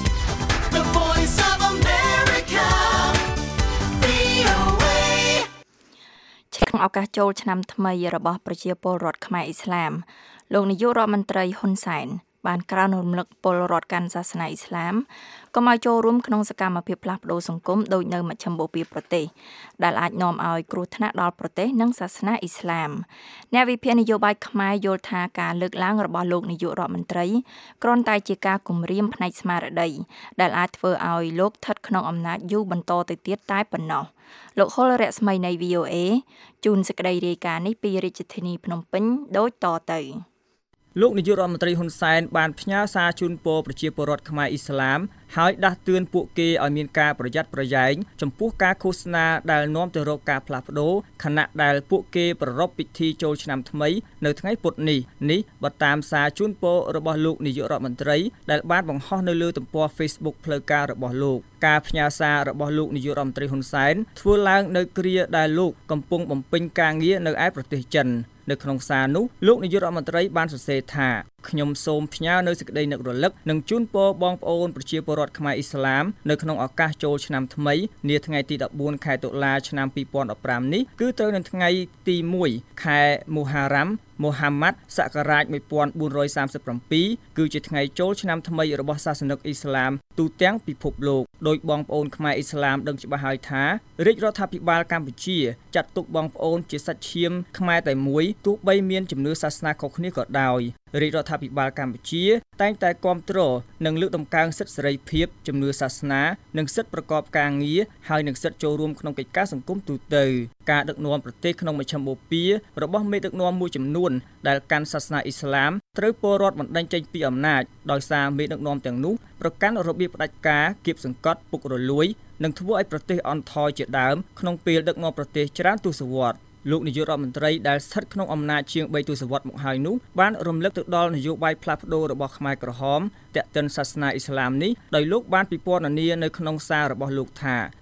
the voice of America, វី អូ เอក្នុងឱកាសចូលឆ្នាំថ្មីរបស់ប្រជាពលរដ្ឋខ្មែរអ៊ីស្លាមលោកនាយករដ្ឋមន្ត្រីហ៊ុនសែនបានក្រើនរំលឹកពលរដ្ឋកាន់សាសនាអ៊ីស្លាមកុំឲ្យចូលរួមក្នុងសកម្មភាពផ្លាស់ប្ដូរសង្គមដូចនៅមជ្ឈមបូព៌ាប្រទេសដែលអាចនាំឲ្យគ្រោះថ្នាក់ដល់ប្រទេសនិងសាសនាអ៊ីស្លាមអ្នកវិភាគនយោបាយខ្មែរយល់ថាការលើកឡើងរបស់លោកនាយករដ្ឋមន្ត្រីគ្រាន់តែជាការគំរាមផ្នែកស្មារតីដែលអាចធ្វើឲ្យលោកស្ថិតក្នុងអំណាចយូរបន្តទៅទៀតតែប៉ុណ្ណោះលោកហុលរស្មីនៃ វី អូ เอ ជូនសេចក្តីរាយការណ៍នេះពីរាជធានីភ្នំពេញដូចតទៅលោកនាយករដ្ឋមន្ត្រីហ៊ុនសែនបានផ្ញើសារជូនពរប្រជាពលរដ្ឋខ្មែរអ៊ីស្លាមហើយដាស់តឿនពួកគេឲ្យមានការប្រយ័ត្នប្រយែងចំពោះការឃោសនាដែលនាំទៅរកការផ្លាស់ប្ដូរខណៈដែលពួកគេប្រារព្ធពិធីចូលឆ្នាំថ្មីនៅថ្ងៃពុធនេះនេះបើតាមសារជូនពររបស់លោកនាយករដ្ឋមន្ត្រីដែលបានបង្ហោះនៅលើទំព័រ Facebook ផ្លូវការរបស់លោកការផ្ញើសាររបស់លោកនាយករដ្ឋមន្ត្រីហ៊ុនសែនធ្វើឡើងនៅគ្រាដែលលោកកំពុងបំពេញការងារនៅឯប្រទេសចិននៅក្នុងសារនោះលោកនាយករដ្ឋមន្ត្រីបានសរសេរថាខ្ញុំសូមផ្ញើនៅសេចក្តីនឹករលឹកនិងជូនពរបងប្អូនប្រជាពលរដ្ឋខ្មែរអ៊ីស្លាមនៅក្នុងឱកាសចូលឆ្នាំថ្មីនាថ្ងៃទីដប់បួនខែតុលាឆ្នាំពីរពាន់ដប់ប្រាំនេះគឺត្រូវនៅថ្ងៃទីមួយខែមូហារ៉ាំមូហាម៉ាត់សករាជmột nghìn bốn trăm ba mươi bảyគឺជាថ្ងៃចូលឆ្នាំថ្មីរបស់សាសនិកអ៊ីស្លាមទូទាំងពិភពលោកដោយបងប្អូនខ្មែរអ៊ីស្លាមដឹងច្បាស់ហើយថារាជរដ្ឋាភិបាលកម្ពុជាចាត់ទុកបងប្អូនជាសាច់ឈាមខ្មែរតែមួយទោះបីមានជំនឿសាសនាខុសគ្នាក៏ដោយរាជរដ្ឋាភិបាលកម្ពុជាតែងតែគាំទ្រនិងលើកតម្កើងសិទ្ធិសេរីភាពជំនឿសាសនានិងសិទ្ធិប្រកបការងារហើយនិងសិទ្ធិចូលរួមក្នុងកិច្ចការសង្គមទូទៅការដឹកនាំប្រទេសក្នុងមជ្ឈមបូព៌ារបស់មេដឹកនាំមួយចំនួនដែលកាន់សាសនាអ៊ីស្លាមត្រូវពលរដ្ឋបណ្តេញចេញពីអំណាចដោយសារមេដឹកនាំទាំងនោះប្រកាន់របៀបផ្ដាច់ការគៀបសង្កត់ពុករលួយនិងធ្វើឲ្យប្រទេសអន់ថយជាដើមក្នុងពេលដឹកនាំប្រទេសច្រើនទសវត្សរ៍លោកនាយករដ្ឋមន្ត្រីដែលស្ថិតក្នុងអំណាចជាងបីទសវត្សរ៍មកហើយនោះបានរំលឹកទៅដល់នយោបាយផ្លាស់ប្ដូររបស់ខ្មែរក្រហមទាក់ទិនសាសនាអ៊ីស្លាមនេះដោយលោកបានពិពណ៌នានៅក្នុងសាររបស់លោកថា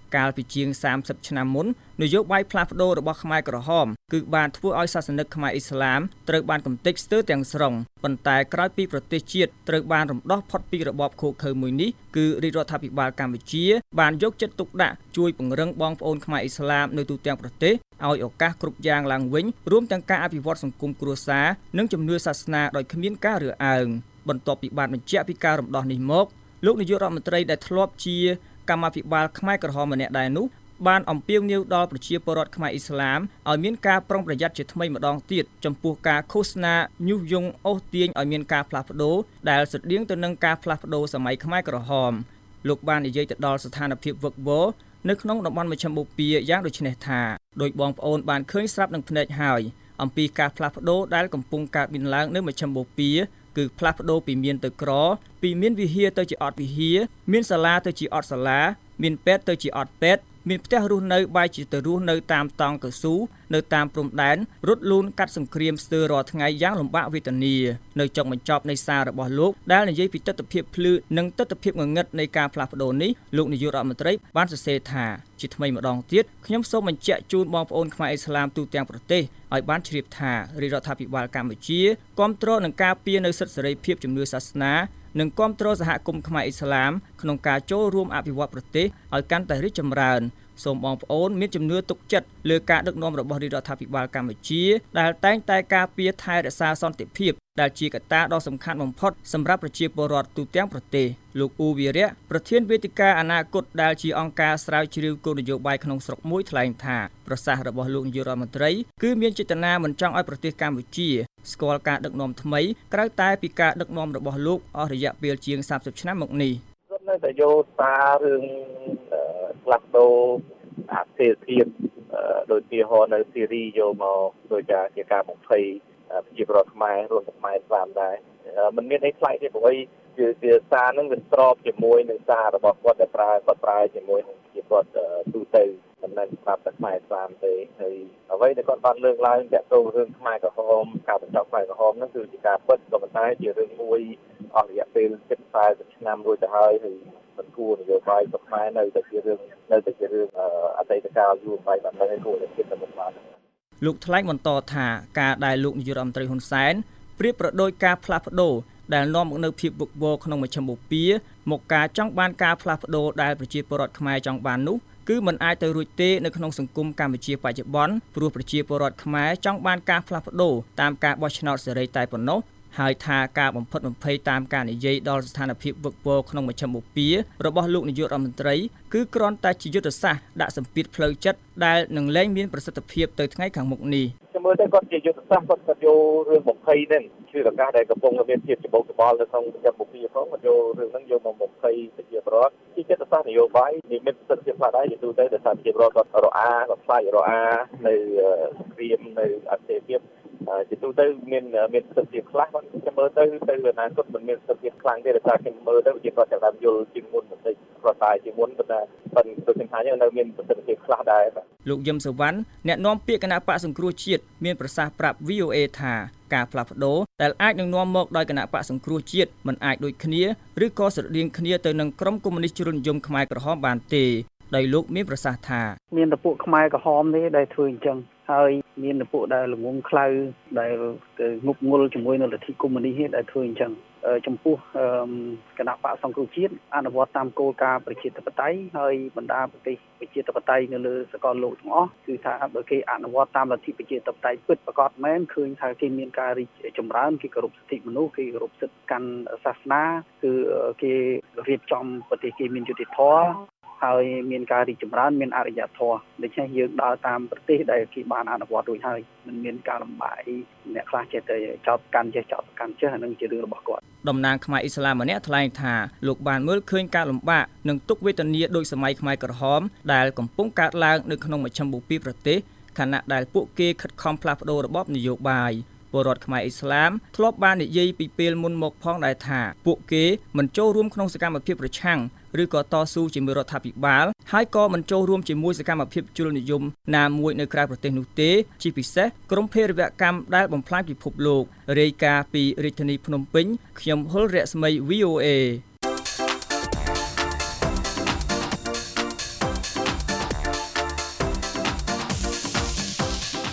កាលពីជាងសាមសិបឆ្នាំមុននយោបាយផ្លាស់ប្ដូររបស់ខ្មែរក្រហមគឺបានធ្វើឲ្យសាសនិកខ្មែរអ៊ីស្លាមត្រូវបានកំទេចស្ទើរទាំងស្រុងប៉ុន្តែក្រោយពីប្រទេសជាតិត្រូវបានរំដោះផុតពីរបបឃោឃៅមួយនេះគឺរាជរដ្ឋាភិបាលកម្ពុជាបានយកចិត្តទុកដាក់ជួយពង្រឹងបងប្អូនខ្មែរអ៊ីស្លាមនៅទូទាំងប្រទេសឲ្យឱកាសគ្រប់យ៉ាងឡើងវិញរួមទាំងការអភិវឌ្ឍសង្គមគ្រួសារនិងជំនឿសាសនាដោយគ្មានការរើសអើងបន្ទាប់ពីបានបញ្ជាក់ពីការរំដោះនេះមកលោកនាយករដ្ឋមន្ត្រីដែលធ្លាប់ជាកម្មាភិបាលខ្មែរក្រហមម្នាក់ដែរនោះបានអំពាវនាវដល់ប្រជាពលរដ្ឋខ្មែរអ៊ីស្លាមឲ្យមានការប្រុងប្រយ័ត្នជាថ្មីម្ដងទៀតចំពោះការឃោសនាញុះញង់អូសទាញឲ្យមានការផ្លាស់ប្ដូរដែលស្រដៀងទៅនឹងការផ្លាស់ប្ដូរសម័យខ្មែរក្រហមលោកបាននិយាយទៅដល់ស្ថានភាពវឹកវរនៅក្នុងតំបន់មជ្ឈមបូព៌ាយ៉ាងដូចនេះថាដោយបងប្អូនបានឃើញស្រាប់នឹងភ្នែកហើយអំពីការផ្លាស់ប្ដូរដែលកំពុងកើតមានឡើងនៅមជ្ឈមបូព៌ាគឺផ្លាស់ប្ដូរពីមានទៅក្រពីមានវិហារទៅជាអត់វិហារមានសាលាទៅជាអត់សាលាមានពេទ្យទៅជាអត់ពេទ្យមានផ្ទះរស់នៅបែរជាទៅរស់នៅតាមតង់កស៊ូនៅតាមព្រំដែនរត់លូនកាត់សង្គ្រាមស្ទើររាល់ថ្ងៃយ៉ាងលំបាកវេទនានៅចុងបញ្ចប់នៃសាររបស់លោកដែលនិយាយពីទស្សនវិជ្ជាភ្លឺនិងទស្សនវិជ្ជាងងឹតនៃការផ្លាស់ប្ដូរនេះលោកនាយករដ្ឋមន្ត្រីបានសរសេរថាជាថ្មីម្ដងទៀតខ្ញុំសូមបញ្ជាក់ជូនបងប្អូនខ្មែរអ៊ីស្លាមទូទាំងប្រទេសឲ្យបានជ្រាបថារាជរដ្ឋាភិបាលកម្ពុជាគាំទ្រនឹងការពារនៅសិទ្ធិសេរីភាពជំនឿសាសនានិងគាំទ្រសហគមន៍ខ្មែរអ៊ីស្លាមក្នុងការចូលរួមអភិវឌ្ឍប្រទេសឲ្យកាន់តែរីកចម្រើនសូមបងប្អូនមានជំនឿទុកចិត្តលើការដឹកនាំរបស់រាជរដ្ឋាភិបាលកម្ពុជាដែលតែងតែការពារថែរក្សាសន្តិភាពដែលជាកត្តាដ៏សំខាន់បំផុតសម្រាប់ប្រជាពលរដ្ឋទូទាំងប្រទេសលោកអ៊ូវីរៈប្រធានវេទិកាអនាគតដែលជាអង្គការស្រាវជ្រាវគោលនយោបាយក្នុងស្រុកមួយថ្លែងថាប្រសាសន៍របស់លោកនាយករដ្ឋមន្ត្រីគឺមានចេតនាមិនចង់ឲ្យប្រទេសកម្ពុជាស្គាល់ការដឹកនាំថ្មីក្រៅតែពីការដឹកនាំរបស់លោកអស់រយៈពេលជាងសាមសិបឆ្នាំមកនេះនៅតែយកសាររឿងផ្លាស់ប្ដូរអាទិភាពដោយទីហោនៅសេរីយកមកដោយការជាការបំភ័យប្រជាពលរដ្ឋខ្មែររួមទាំងខ្មែរស្លាមដែរมันមានអីខ្លាំងទេព្រោះគឺគឺសារហ្នឹងវាស្របជាមួយនឹងសាររបស់គាត់ដែលប្រើគាត់ប្រើជាមួយនឹងជាគាត់ទូទៅមិនមែនស្រាប់តែខ្មែរស្លាមទេហើយអ្វីដែលគាត់បានលើកឡើងទាក់ទងរឿងខ្មែរក្រហមការបញ្ចប់ខ្មែរក្រហមហ្នឹងគឺជាការពិតក៏ប៉ុន្តែជារឿងមួយអស់រយៈពេលជិតខ្សែឆ្នាំរួចទៅហើយហើយមិនគួរនយោបាយរបស់ខ្មែរនៅតែជារឿងនៅតែជារឿងអតីតកាលយូរបាយបាត់ហើយគួរតែគិតទៅមុខបានលោកថ្លែងបន្តថាការដែលលោកនាយករដ្ឋមន្ត្រីហ៊ុនសែនប្រៀបប្រដូចការផ្លាស់ប្ដូរដែលនាំមកនូវភាពវឹកវរក្នុងមជ្ឈមបូព៌ាមកការចង់បានការផ្លាស់ប្ដូរដែលប្រជាពលរដ្ឋខ្មែរចង់បាននោះគឺមិនអាចទៅរួចទេនៅក្នុងសង្គមកម្ពុជាបច្ចុប្បន្នព្រោះប្រជាពលរដ្ឋខ្មែរចង់បានការផ្លាស់ប្ដូរតាមការបោះឆ្នោតសេរីតែប៉ុណ្ណោះហើយថាការបំផិតបំភ័យតាមការនិយាយដល់ស្ថានភាពវឹកវរក្នុងមជ្ឈមបូព៌ារបស់លោកនាយករដ្ឋមន្ត្រីគឺគ្រាន់តែជាយុទ្ធសាស្ត្រដាក់សម្ពាធផ្លូវចិត្តដែលនឹងលែងមានប្រសិទ្ធភាពទៅថ្ងៃខាងមុខនេះខ្ញុំមើលទៅគាត់ជាយុទ្ធសាស្ត្រគាត់គាត់យករឿងបំភ័យហ្នឹងគឺឱកាសដែលកំពុងមានភាពច្បុកច្បល់នៅក្នុងមជ្ឈមបូព៌ាផងគាត់យករឿងហ្នឹងយកមកបំភ័យប្រជាពលរដ្ឋជាយុទ្ធសាស្ត្រនយោបាយនិមិត្តប្រសិទ្ធភាពខ្លះដែរជាទូទៅដោយសារប្រជាពលរដ្ឋគាត់រអាគាត់ខ្លាចរអានៅសង្គ្រាមនៅអន្តរជាតិជាទូទៅមានមានសិទ្ធិភាពខ្លះគាត់ខ្ញុំមើលទៅទៅអនាគតមិនមានសិទ្ធិភាពខ្លាំងទេដោយសារខ្ញុំមើលទៅវាគាត់ចាប់តាមយល់ជាងមុនបន្តិចគាត់តែជាងមុនប៉ុន្តែប៉ុន្តែដូចខ្ញុំថាយ៉ាងនៅមានសិទ្ធិភាពខ្លះដែរលោកយឹមសវណ្ណអ្នកនាំពាក្យគណៈបកសង្គ្រោះជាតិមានប្រសាសន៍ប្រាប់ វី អូ អេ ថាការផ្លាស់ប្ដូរដែលអាចនឹងនាំមកដោយគណៈបកសង្គ្រោះជាតិមិនអាចដូចគ្នាឬក៏ស្រដៀងគ្នាទៅនឹងក្រុមកុម្មុយនីសជ្រុលនិយមខ្មែរក្រហមបានទេដោយលោកមានប្រសាសន៍ថាមានតែពួកខ្មែរក្រហមទេដែលធ្វើអញ្ចឹងហើយមានតែពួកដែលល្ងងខ្លៅដែលងប់ងល់ជាមួយនឹងលទ្ធិកុម្មុយនីសដែលធ្វើអញ្ចឹងចំពោះគណៈបកសង្គ្រោះជាតិអនុវត្តតាមគោលការណ៍ប្រជាធិបតេយ្យហើយបណ្ដាប្រទេសប្រជាធិបតេយ្យនៅលើសកលលោកទាំងអស់គឺថាបើគេអនុវត្តតាមលទ្ធិប្រជាធិបតេយ្យពិតប្រាកដមែនឃើញថាគេមានការរីកចម្រើនគេគោរពសិទ្ធិមនុស្សគេគោរពសិទ្ធិកាន់សាសនាគឺគេរៀបចំប្រទេសគេមានយុត្តិធម៌ហើយមានការរីកចម្រើនមានអរិយធម៌ដូច្នេះយើងដើរតាមប្រទេសដែលគេបានអនុវត្តរួចហើយមិនមានការលំបាកអីអ្នកខ្លះចេះតែចោទកាន់ចេះចោទកាន់ចេះអានឹងជារឿងរបស់គាត់តំណាងខ្មែរអ៊ីស្លាមម្នាក់ថ្លែងថាលោកបានមើលឃើញការលំបាកនិងទុក្ខវេទនាដោយសម័យខ្មែរក្រហមដែលកំពុងកើតឡើងនៅក្នុងមជ្ឈមបូព៌ាប្រទេសខណៈដែលពួកគេខិតខំផ្លាស់ប្ដូររបបនយោបាយពលរដ្ឋខ្មែរអ៊ីស្លាមធ្លាប់បាននិយាយពីពេលមុនមកផងដែរថាពួកគេមិនចូលរួមក្នុងសកម្មភាពប្រឆាំងឬក៏តស៊ូជាមួយរដ្ឋាភិបាលហើយក៏មិនចូលរួមជាមួយសកម្មភាពជ្រុលនិយមណាមួយនៅក្រៅប្រទេសនោះទេជាពិសេសក្រុមភេរវកម្មដែលបំផ្លាញពិភពលោករាយការណ៍ពីរាជធានីភ្នំពេញខ្ញុំហុលរស្មី វី អូ អេ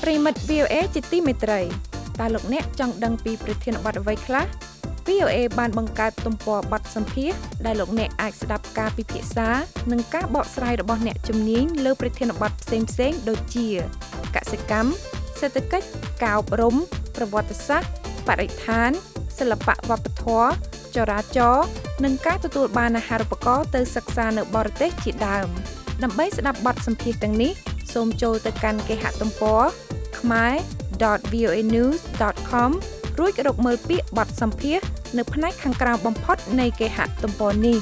ប្រិមិត្ត វី អូ เอ ជាទីមេត្រីតើលោកអ្នកចង់ដឹងពីប្រធានបទអ្វីខ្លះ វី អូ เอ បានបង្កើតទំព័របទសម្ភាសន៍ដែលលោកអ្នកអាចស្ដាប់ការពិភាក្សានិងការបកស្រាយរបស់អ្នកជំនាញលើប្រធានបទផ្សេងៗដូចជាកសិកម្មសេដ្ឋកិច្ចការអប់រំប្រវត្តិសាស្ត្របរិស្ថានសិល្បៈវប្បធម៌ចរាចរណ៍និងការទទួលបានអាហារូបករណ៍ទៅសិក្សានៅបរទេសជាដើមដើម្បីស្ដាប់បទសម្ភាសន៍ទាំងនេះសូមចូលទៅកាន់គេហទំព័រ khmer dot v o a news dot com រួចរកមើលពាក្យបទសម្ភាសន៍នៅផ្នែកខាងក្រោមបំផុតនៃគេហទំព័រនេះ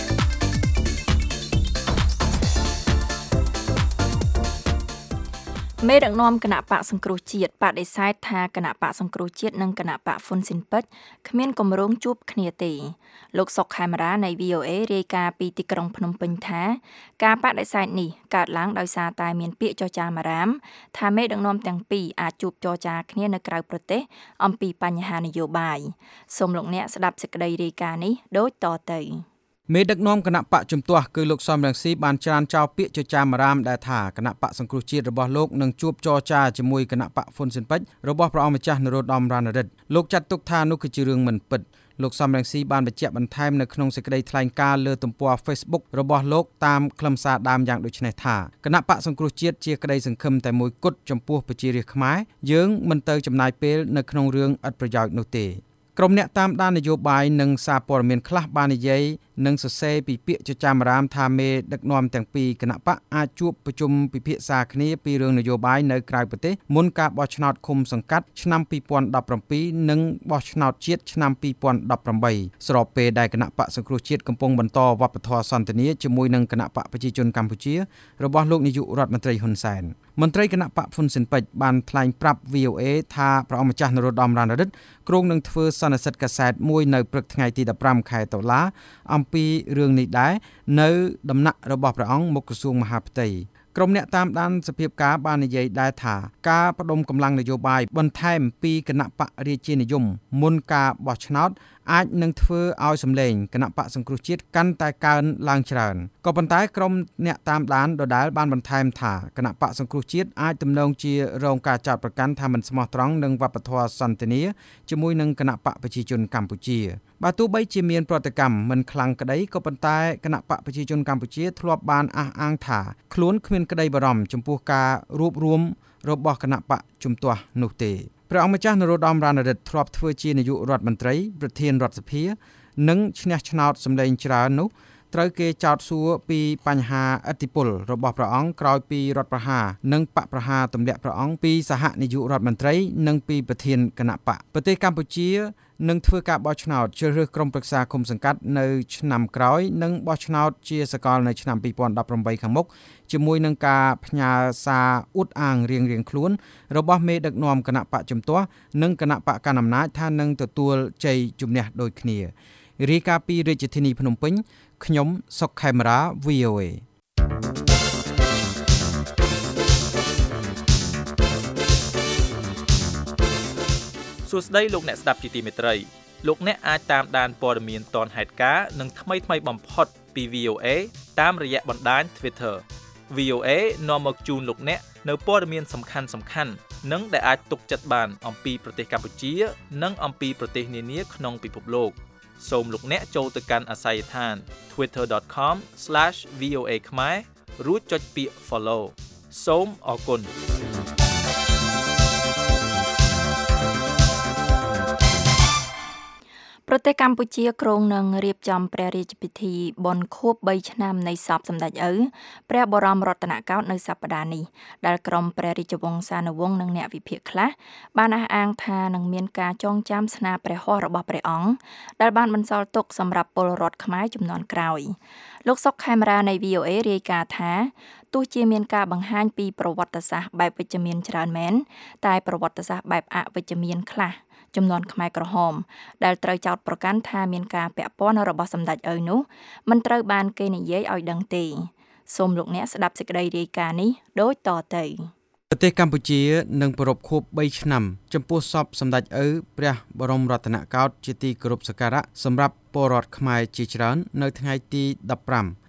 មេដឹកនាំគណៈបកសង្គ្រោះជាតិបដិសេធថាគណៈបកសង្គ្រោះជាតិនិងគណៈបកហ៊ុនស៊ិនប៉ិចគ្មានគម្រោងជួបគ្នាទេលោកសុកខេមរានៃ វី អូ เอ រាយការណ៍ពីទីក្រុងភ្នំពេញថាការបដិសេធនេះកើតឡើងដោយសារតែមានពាក្យចចាមអារាមថាមេដឹកនាំទាំងពីរអាចជួបចរចាគ្នានៅក្រៅប្រទេសអំពីបញ្ហានយោបាយសូមលោកអ្នកស្ដាប់សេចក្តីរាយការណ៍នេះដូចតទៅមេដឹកនាំគណៈបកជំទាស់គឺលោកសំរងស៊ីបានច្រានចោលពាក្យចចាមអារាមដែលថាគណៈបកសង្គ្រោះជាតិរបស់លោកនឹងជួបចរចាជាមួយគណៈបកហ៊ុនស៊ិនប៉ិចរបស់ព្រះអង្គម្ចាស់នរោត្តមរណរដ្ឋលោកចាត់ទុកថានោះគឺជារឿងមិនពិតលោកសំរងស៊ីបានបញ្ជាក់បន្ថែមនៅក្នុងសេចក្តីថ្លែងការណ៍លើទំព័រ Facebook របស់លោកតាមខ្លឹមសារដើមយ៉ាងដូចនេះថាគណៈបកសង្គ្រោះជាតិជាក្តីសង្ឃឹមតែមួយគត់ចំពោះប្រជារាស្ត្រខ្មែរយើងមិនទៅចំណាយពេលនៅក្នុងរឿងឥតប្រយោជន៍នោះទេក្រុមអ្នកតាមដាននយោបាយនិងសារព័ត៌មានខ្លះបាននិយាយនិងសរសេរពីពាក្យចចាមអារាមថាមេដឹកនាំទាំងពីរគណៈបកអាចជួបប្រជុំពិភាក្សាគ្នាពីរឿងនយោបាយនៅក្រៅប្រទេសមុនការបោះឆ្នោតឃុំសង្កាត់ឆ្នាំពីរពាន់ដប់ប្រាំពីរនិងបោះឆ្នោតជាតិឆ្នាំពីរពាន់ដប់ប្រាំបីស្របពេលដែលគណៈបកសង្គ្រោះជាតិកំពុងបន្តវប្បធម៌សន្តិនិកជាមួយនឹងគណៈបកប្រជាជនកម្ពុជារបស់លោកនាយករដ្ឋមន្ត្រីហ៊ុនសែនមន្ត្រីគណៈបកហ៊ុនស៊ិនប៉ិចបានថ្លែងប្រាប់ វី អូ เอ ថាព្រះអង្គម្ចាស់នរោត្តមរណរដ្ឋគ្រោងនឹងធ្វើសន្និសីទកាសែតមួយនៅព្រឹកថ្ងៃទីដប់ប្រាំខែតុលាអំពីរឿងនេះដែរនៅដំណាក់របស់ព្រះអង្គមុខក្រសួងមហាផ្ទៃក្រុមអ្នកតាមដានសភាពការបាននិយាយដែរថាការបដុំកម្លាំងនយោបាយបន្ថែមពីគណៈបករាជានិយមមុនការបោះឆ្នោតអាចនឹងធ្វើឲ្យសម្លេងគណៈបកសង្គ្រោះជាតិកាន់តែកើនឡើងច្រើនក៏ប៉ុន្តែក្រុមអ្នកតាមដានដដែលបានបន្ថែមថាគណៈបកសង្គ្រោះជាតិអាចទំនងជារងការចោទប្រកាន់ថាមិនស្មោះត្រង់នឹងវប្បធម៌សន្តិនិកជាមួយនឹងគណៈបកប្រជាជនកម្ពុជាបើទោះបីជាមានប្រតិកម្មមិនខ្លាំងក្តីក៏ប៉ុន្តែគណៈបកប្រជាជនកម្ពុជាធ្លាប់បានអះអាងថាខ្លួនគ្មានក្តីបារម្ភចំពោះការរួបរวมរបស់គណៈបកជំទាស់នោះទេព្រះអង្គម្ចាស់នរោត្តមរណរដ្ឋធ្លាប់ធ្វើជានាយករដ្ឋមន្ត្រីប្រធានរដ្ឋសភានិងឈ្នះឆ្នោតសម្លេងច្រើននោះត្រូវគេចោទសួរពីបញ្ហាឥទ្ធិពលរបស់ព្រះអង្គក្រោយពីរដ្ឋប្រហារនិងបកប្រហារទម្លាក់ព្រះអង្គពីសហនាយករដ្ឋមន្ត្រីនិងពីប្រធានគណៈបកប្រទេសកម្ពុជានឹងធ្វើការបោះឆ្នោតជ្រើសរើសក្រុមប្រឹក្សាឃុំសង្កាត់នៅឆ្នាំក្រោយនិងបោះឆ្នោតជាសកលនៅឆ្នាំពីរពាន់ដប់ប្រាំបីខាងមុខជាមួយនឹងការផ្ញើសារអួតអាងរៀងៗខ្លួនរបស់មេដឹកនាំគណៈបកជំទាស់និងគណៈបកកណ្ដាលអំណាចថានឹងទទួលជ័យជំនះដូចគ្នារាយការណ៍ពីរាជធានីភ្នំពេញខ្ញុំសុកខេមរា វី អូ เอសួស្តីលោកអ្នកស្ដាប់ជាទីមេត្រីលោកអ្នកអាចតាមដានព័ត៌មានទាន់ហេតុការណ៍និងថ្មីថ្មីបំផុតពី វី អូ เอ តាមរយៈបណ្ដាញ Twitter វី អូ เอ នាំមកជូនលោកអ្នកនៅព័ត៌មានសំខាន់សំខាន់និងដែលអាចទុកចិត្តបានអំពីប្រទេសកម្ពុជានិងអំពីប្រទេសនានាក្នុងពិភពលោកសូមលោកអ្នកចូលទៅកាន់អាសយដ្ឋាន twitter dot com slash v o a khmer រួចចុចពាក្យ follow សូមអរគុណប្រទេសកម្ពុជាគ្រោងនឹងរៀបចំព្រះរាជពិធីបុណ្យខួបបីឆ្នាំនៃសពសម្ដេចឪព្រះបរមរតនកោដ្ឋនៅសប្តាហ៍នេះដែលក្រុមព្រះរាជវង្សានុវង្សនិងអ្នកវិភាគខ្លះបានអះអាងថានឹងមានការចងចាំស្នាព្រះហស្ថរបស់ព្រះអង្គដែលបានបន្សល់ទុកសម្រាប់ពលរដ្ឋខ្មែរជំនាន់ក្រោយលោកសុកខេមរានៃ វី អូ เอ រាយការណ៍ថាទោះជាមានការបង្ហាញពីប្រវត្តិសាស្ត្របែបវិជ្ជមានច្រើនមែនតែប្រវត្តិសាស្ត្របែបអវិជ្ជមានខ្លះចំនួនខ្មែរក្រហមដែលត្រូវចោទប្រកាន់ថាមានការពាក់ព័ន្ធរបស់សម្ដេចឪនោះមិនត្រូវបានគេនិយាយឲ្យដឹងទេសូមលោកអ្នកស្ដាប់សេចក្តីរាយការណ៍នេះដូចតទៅប្រទេសកម្ពុជានឹងប្រារព្ធខួបបីឆ្នាំចំពោះសពសម្ដេចឪព្រះបរមរតនកោដ្ឋជាទីគោរពសក្ការៈសម្រាប់ពលរដ្ឋខ្មែរជាច្រើននៅថ្ងៃទីដប់ប្រាំ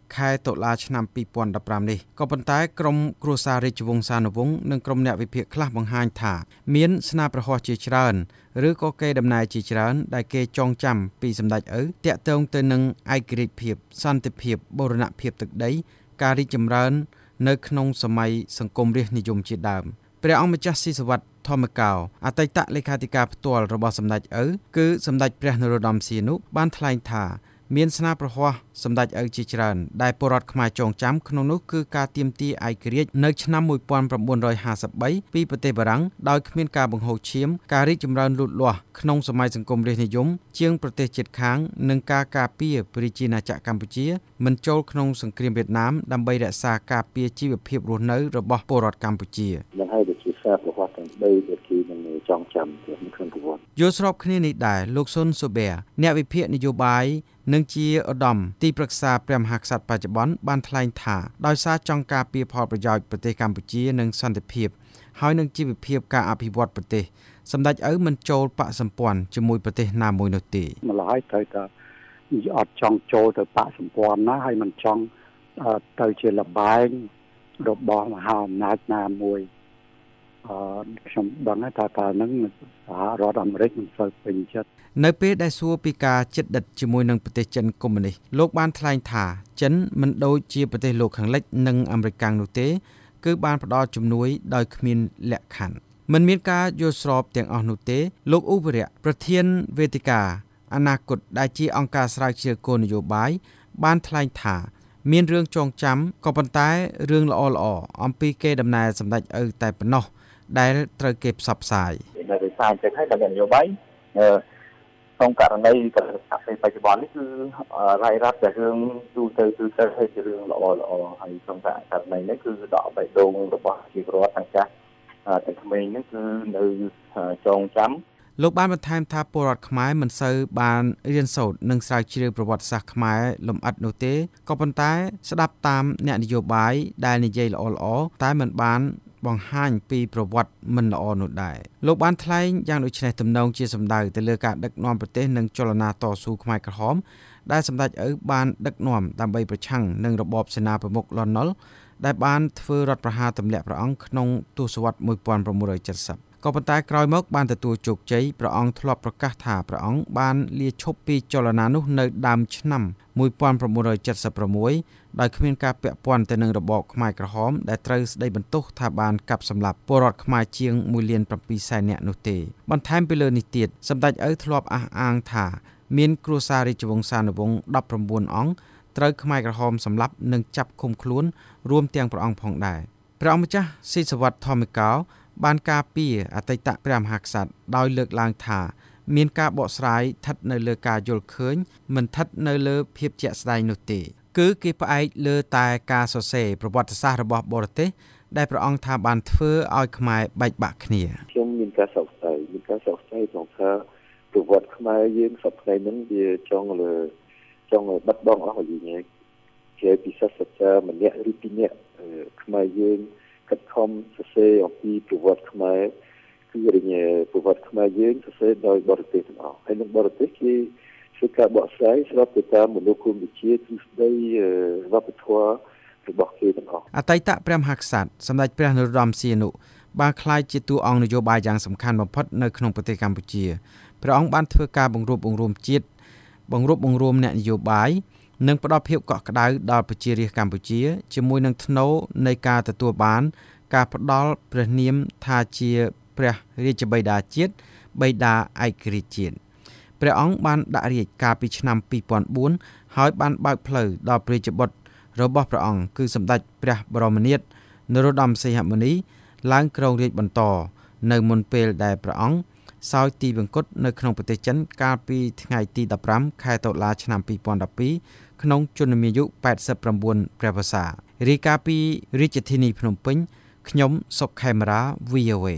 ខែតុលាឆ្នាំពីរពាន់ដប់ប្រាំនេះក៏ប៉ុន្តែក្រុមគ្រួសាររាជវង្សានុវង្សនិងក្រុមអ្នកវិភាគខ្លះបង្ហាញថាមានស្នាប្រហ័សជាច្រើនឬក៏គេដំណើរជាច្រើនដែលគេចងចាំពីសម្ដេចឪតាក់ទងទៅនឹងឯករាជ្យភាពសន្តិភាពបូរណភាពទឹកដីការរីកចម្រើននៅក្នុងសម័យសង្គមរាស្ត្រនិយមជាដើមព្រះអង្គម្ចាស់ស៊ីសវត្តធម្មកោអតីតលេខាធិការផ្ទាល់របស់សម្ដេចឪគឺសម្ដេចព្រះនរោត្តមសីហនុបានថ្លែងថាមានស្នាប្រហ័សសម្ដេចឪជាច្រើនដែលពលរដ្ឋខ្មែរចងចាំក្នុងនោះគឺការទាមទារឯករាជ្យនៅឆ្នាំmột nghìn chín trăm hai mươi baពីប្រទេសបារាំងដោយគ្មានការបង្ហូរឈាមការរីកចម្រើនលូតលាស់ក្នុងសម័យសង្គមរាស្ត្រនិយមជាងប្រទេសជិតខាងនិងការការពារប្រជាណាចក្រកម្ពុជាមិនចូលក្នុងសង្គ្រាមវៀតណាមដើម្បីរក្សាការពារជីវភាពរស់នៅរបស់ពលរដ្ឋកម្ពុជានឹងហើយជាសារប្រវត្តិទាំងបីដែលគេនឹងចងចាំក្នុងប្រវត្តិយល់ស្របគ្នានេះដែរលោកស៊ុនសូប៊ែអ្នកវិភាគនយោបាយនិងជាឧត្តមទីប្រឹក្សាព្រះមហាក្សត្របច្ចុប្បន្នបានថ្លែងថាដោយសារចង់ការពារផលប្រយោជន៍ប្រទេសកម្ពុជានិងសន្តិភាពហើយនឹងជីវភាពការអភិវឌ្ឍប្រទេសសម្ដេចឪមិនចូលបកសម្ព័ន្ធជាមួយប្រទេសណាមួយនោះទេម្ល៉េះត្រូវតែអត់ចង់ចូលទៅបកសម្ព័ន្ធណាហើយមិនចង់ទៅជាលបែងរបស់មហាអំណាចណាមួយអឺខ្ញុំដឹងថាតើនឹងសហរដ្ឋអាមេរិកមិនសូវពេញចិត្តនៅពេលដែលសួរពីការជិតដិតជាមួយនឹងប្រទេសចិនកុម្មុយនីសលោកបានថ្លែងថាចិនមិនដូចជាប្រទេសលោកខាងលិចនិងអាមេរិកកាំងនោះទេគឺបានផ្ដល់ជំនួយដោយគ្មានលក្ខខណ្ឌមិនមានការយល់ស្របទាំងអស់នោះទេលោកឧបរៈប្រធានវេទិកាអនាគតដែលជាអង្គការស្រាវជ្រាវគោលនយោបាយបានថ្លែងថាមានរឿងចងចាំក៏ប៉ុន្តែរឿងល្អល្អអំពីគេដំណើរសម្ដេចឪតែប៉ុណ្ណោះដែលត្រូវគេផ្សព្វផ្សាយនៅវិស័យចឹងហើយដល់នយោបាយក្នុងករណីកសិកម្មបច្ចុប្បន្ននេះគឺរាយរាប់តែរឿងទូទៅទូទៅហើយជារឿងល្អល្អហើយក្នុងករណីនេះគឺដកបេះដូងរបស់ជីវរដ្ឋទាំងចាស់ទាំងក្មេងនេះគឺនៅចងចាំលោកបានបន្ថែមថាពលរដ្ឋខ្មែរមិនសូវបានរៀនសូត្រនិងស្រាវជ្រាវប្រវត្តិសាស្ត្រខ្មែរលម្អិតនោះទេក៏ប៉ុន្តែស្ដាប់តាមអ្នកនយោបាយដែលនិយាយល្អល្អតែមិនបានបង្ហាញពីប្រវត្តិមិនល្អនោះដែរលោកបានថ្លែងយ៉ាងដូចនេះទំនងជាសម្ដៅទៅលើការដឹកនាំប្រទេសនិងចលនាតស៊ូខ្មែរក្រហមដែលសម្ដេចឪបានដឹកនាំដើម្បីប្រឆាំងនឹងរបបសេនាប្រមុខលន់ នល់ដែលបានធ្វើរដ្ឋប្រហារទម្លាក់ព្រះអង្គក្នុងទសវត្សរ៍một nghìn chín trăm bảy mươiក៏ប៉ុន្តែក្រោយមកបានទទួលជោគជ័យព្រះអង្គធ្លាប់ប្រកាសថាព្រះអង្គបានលាឈប់ពីចលនានោះនៅដើមឆ្នាំmột nghìn chín trăm bảy mươi sáuដោយគ្មានការពាក់ព័ន្ធទៅនឹងរបបខ្មែរក្រហមដែលត្រូវស្ដីបន្ទោសថាបានកាប់សម្លាប់ពលរដ្ឋខ្មែរជាងមួយលានប្រាំពីរសែននាក់នោះទេបន្ថែមពីលើនេះទៀតសម្ដេចឪធ្លាប់អះអាងថាមានគ្រួសាររាជវង្សានុវង្សដប់ប្រាំបួនអង្គត្រូវខ្មែរក្រហមសម្លាប់និងចាប់ឃុំខ្លួនរួមទាំងព្រះអង្គផងដែរព្រះអង្គម្ចាស់ស៊ីសវត្តធម្មកោបានការពារអតីតព្រះមហាក្សត្រដោយលើកឡើងថាមានការបកស្រាយស្ថិតនៅលើការយល់ឃើញមិនស្ថិតនៅលើភាពជាក់ស្ដែងនោះទេគឺគេផ្អែកលើតែការសរសេរប្រវត្តិសាស្ត្ររបស់បរទេសដែលព្រះអង្គថាបានធ្វើឲ្យខ្មែរបែកបាក់គ្នាខ្ញុំមានការសោកស្ដាយមានការសោកស្ដាយក្នុងថាប្រវត្តិខ្មែរយើងសប្តាហ៍ហ្នឹងវាចង់លើចង់បាត់បង់អស់ហើយយើងជាពិសេសសិក្សាម្នាក់ឬពីរនាក់ខ្មែរយើងកាត់ខំសរសេរអំពីប្រវត្តិខ្មែរគឺរញប្រវត្តិខ្មែរយើងសរសេរដោយបរទេសទាំងអស់ហើយនឹងបរទេសគេធ្វើការបកស្រាយស្របទៅតាមមនោគមវិជ្ជាទ្រឹស្ដីវប្បធម៌របស់គេទាំងអស់អតីតព្រះមហាក្សត្រសម្ដេចព្រះនរោត្តមសីហនុបានក្លាយជាតួអង្គនយោបាយយ៉ាងសំខាន់បំផុតនៅក្នុងប្រទេសកម្ពុជាព្រះអង្គបានធ្វើការបង្រួបបង្រួមជាតិបង្រួបបង្រួមអ្នកនយោបាយនិងផ្ដល់ភាពកក់ក្ដៅដល់ប្រជារាស្ត្រកម្ពុជាជាមួយនឹងថ្នូរនៃការទទួលបានការផ្ដល់ព្រះនាមថាជាព្រះរាជបិតាជាតិបិតាឯករាជ្យជាតិព្រះអង្គបានដាក់រាជ្យកាលពីឆ្នាំពីរពាន់បួនហើយបានបើកផ្លូវដល់ព្រះរាជបុត្ររបស់ព្រះអង្គគឺសម្ដេចព្រះបរមនាថនរោត្តមសីហមុនីឡើងគ្រងរាជ្យបន្តនៅមុនពេលដែលព្រះអង្គសោយទីវង្គតនៅក្នុងប្រទេសចិនកាលពីថ្ងៃទីដប់ប្រាំខែតុលាឆ្នាំពីរពាន់ដប់ពីរក្នុងជន្មាយុแปดสิบเก้าព្រះវស្សារាយការណ៍ពីរាជធានីភ្នំពេញខ្ញុំសុកខេមរា វី អូ เอ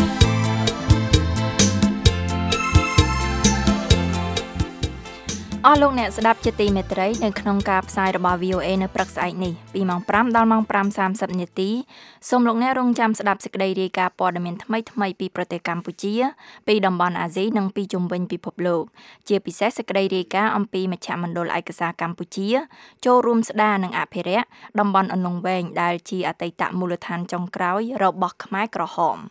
អស់លោកអ្នកស្ដាប់ជាទីមេត្រីនៅក្នុងការផ្សាយរបស់ វី អូ เอ នៅព្រឹកស្អែកនេះពីម៉ោងប្រាំដល់ម៉ោងប្រាំសាមសិបនាទីសូមលោកអ្នករងចាំស្ដាប់សេចក្តីរាយការណ៍ព័ត៌មានថ្មីៗពីប្រទេសកម្ពុជាពីតំបន់អាស៊ីនិងពីជុំវិញពិភពលោកជាពិសេសសេចក្តីរាយការណ៍អំពីមជ្ឈមណ្ឌលឯកសារកម្ពុជាចូលរួមស្ដារនិងអភិរក្សតំបន់អន្លង់វែងដែលជាអតីតមូលដ្ឋានចុងក្រោយរបស់ខ្មែរក្រហម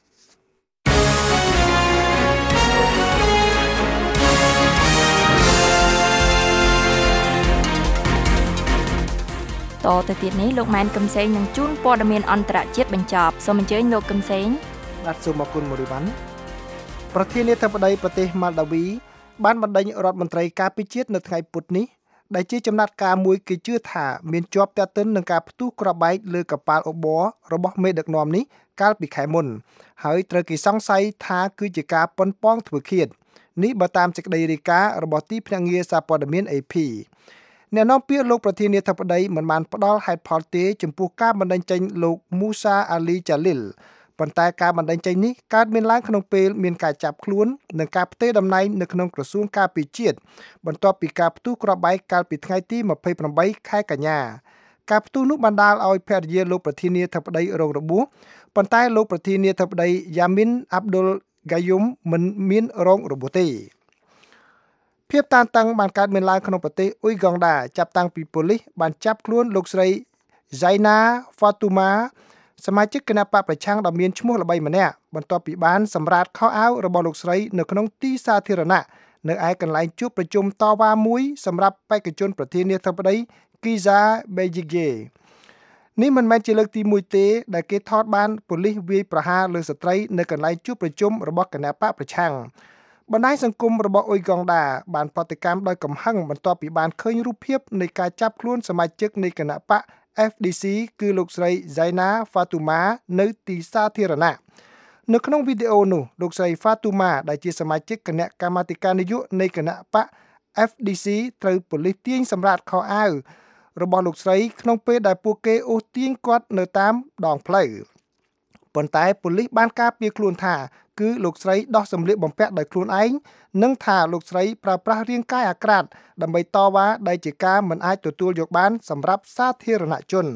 តទៅទៀតនេះលោកម៉ែនកឹមសេងនឹងជូនព័ត៌មានអន្តរជាតិបញ្ចប់សូមអញ្ជើញលោកកឹមសេងបាទសូមអរគុណមូរីវ៉ាន់ប្រធានាធិបតីប្រទេសម៉ាល់ដាវីបានបណ្ដេញរដ្ឋមន្ត្រីការពារជាតិនៅថ្ងៃពុធនេះដែលជាចំណាត់ការមួយគេជឿថាមានជាប់ទាក់ទិននឹងការផ្ទុះគ្រាប់បែកលើកប៉ាល់អូប័ររបស់មេដឹកនាំនេះកាលពីខែមុនហើយត្រូវគេសង្ស័យថាគឺជាការប៉ុនប៉ងធ្វើឃាតនេះបើតាមសេចក្តីរាយការណ៍របស់ទីភ្នាក់ងារសារព័ត៌មាន เอ พี អ្នកនាំពាក្យលោកប្រធានាធិបតីមិនបានផ្ដល់ហេតុផលទេចំពោះការបណ្ដេញចេញលោកមូសាអាលីចាលីលប៉ុន្តែការបណ្ដេញចេញនេះកើតមានឡើងក្នុងពេលមានការចាប់ខ្លួននិងការផ្ទេរតំណែងនៅក្នុងក្រសួងការពារជាតិបន្ទាប់ពីការផ្ទុះគ្រាប់បែកកាលពីថ្ងៃទីម្ភៃប្រាំបីខែកញ្ញាការផ្ទុះនោះបណ្ដាលឲ្យភរិយាលោកប្រធានាធិបតីរងរបួសប៉ុន្តែលោកប្រធានាធិបតីយ៉ាមីនអាប់ឌុលហ្កាយុមមិនមានរងរបួសទេភាពតានតឹងបានកើតមានឡើងក្នុងប្រទេសអ៊ុយហ្គង់ដាចាប់តាំងពីប៉ូលីសបានចាប់ខ្លួនលោកស្រី Zaina Fatuma សមាជិកគណបកប្រឆាំងដ៏មានឈ្មោះល្បីម្នាក់បន្ទាប់ពីបានសម្រាតខោអាវរបស់លោកស្រីនៅក្នុងទីសាធារណៈនៅឯកន្លែងជួបប្រជុំតវ៉ាមួយសម្រាប់បេក្ខជនប្រធានាធិបតី Kiza Besigye នេះមិនមែនជាលើកទីមួយទេដែលគេថតបានប៉ូលីសវាយប្រហារលើស្ត្រីនៅកន្លែងជួបប្រជុំរបស់គណបកប្រឆាំងបណ្ដាញសង្គមរបស់អ៊ុយហ្គង់ដាបានប្រតិកម្មដោយកំហឹងបន្ទាប់ពីបានឃើញរូបភាពនៃការចាប់ខ្លួនសមាជិកនៃគណបក เอฟ ดี ซี គឺលោកស្រី Zaina Fatuma នៅទីសាធារណៈនៅក្នុងវីដេអូនោះលោកស្រី Fatuma ដែលជាសមាជិកគណៈកម្មាធិការនយោបាយនៃគណបក เอฟ ดี ซี ត្រូវប៉ូលីសទាញសម្រាតខោអាវរបស់លោកស្រីក្នុងពេលដែលពួកគេអូសទាញគាត់នៅតាមដងផ្លូវប៉ុន្តែប៉ូលីសបានការពារខ្លួនថាគឺលោកស្រីដោះសម្លៀកបំពាក់ដោយខ្លួនឯងនិងថាលោកស្រីប្រើប្រាស់រាងកាយអាក្រាតដើម្បីតវ៉ាដែលជាការមិនអាចទទួលយកបានសម្រាប់សាធារណជន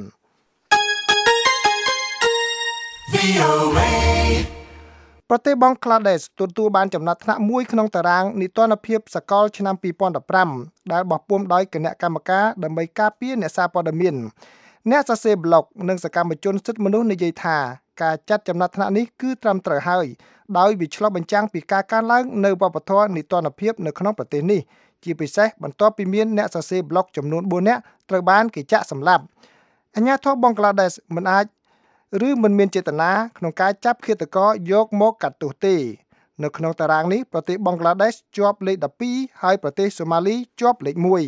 វី អូ เอ ប្រទេសបង់ក្លាដេសទទួលបានចំណាត់ថ្នាក់មួយក្នុងតារាងនីតិរដ្ឋភាពសកលឆ្នាំពីរពាន់ដប់ប្រាំដែលបោះពុម្ពដោយគណៈកម្មការដើម្បីការពារអ្នកសារព័ត៌មានអ្នកសរសេរប្លុកនិងសកម្មជនសិទ្ធិមនុស្សនិយាយថាការចាត់ចំណាត់ថ្នាក់នេះគឺត្រឹមត្រូវហើយដោយវាឆ្លុះបញ្ចាំងពីការកើនឡើងនៅវប្បធម៌នីតិរដ្ឋភាពនៅក្នុងប្រទេសនេះជាពិសេសបន្ទាប់ពីមានអ្នកសរសេរប្លុកចំនួនបួននាក់ត្រូវបានគេចាក់សម្លាប់អាជ្ញាធរបង់ក្លាដេសមិនអាចឬមិនមានចេតនាក្នុងការចាប់ឃាតករយកមកកាត់ទោសទេនៅក្នុងតារាងនេះប្រទេសបង់ក្លាដេសជាប់លេខដប់ពីរហើយប្រទេសសូម៉ាលីជាប់លេខមួយ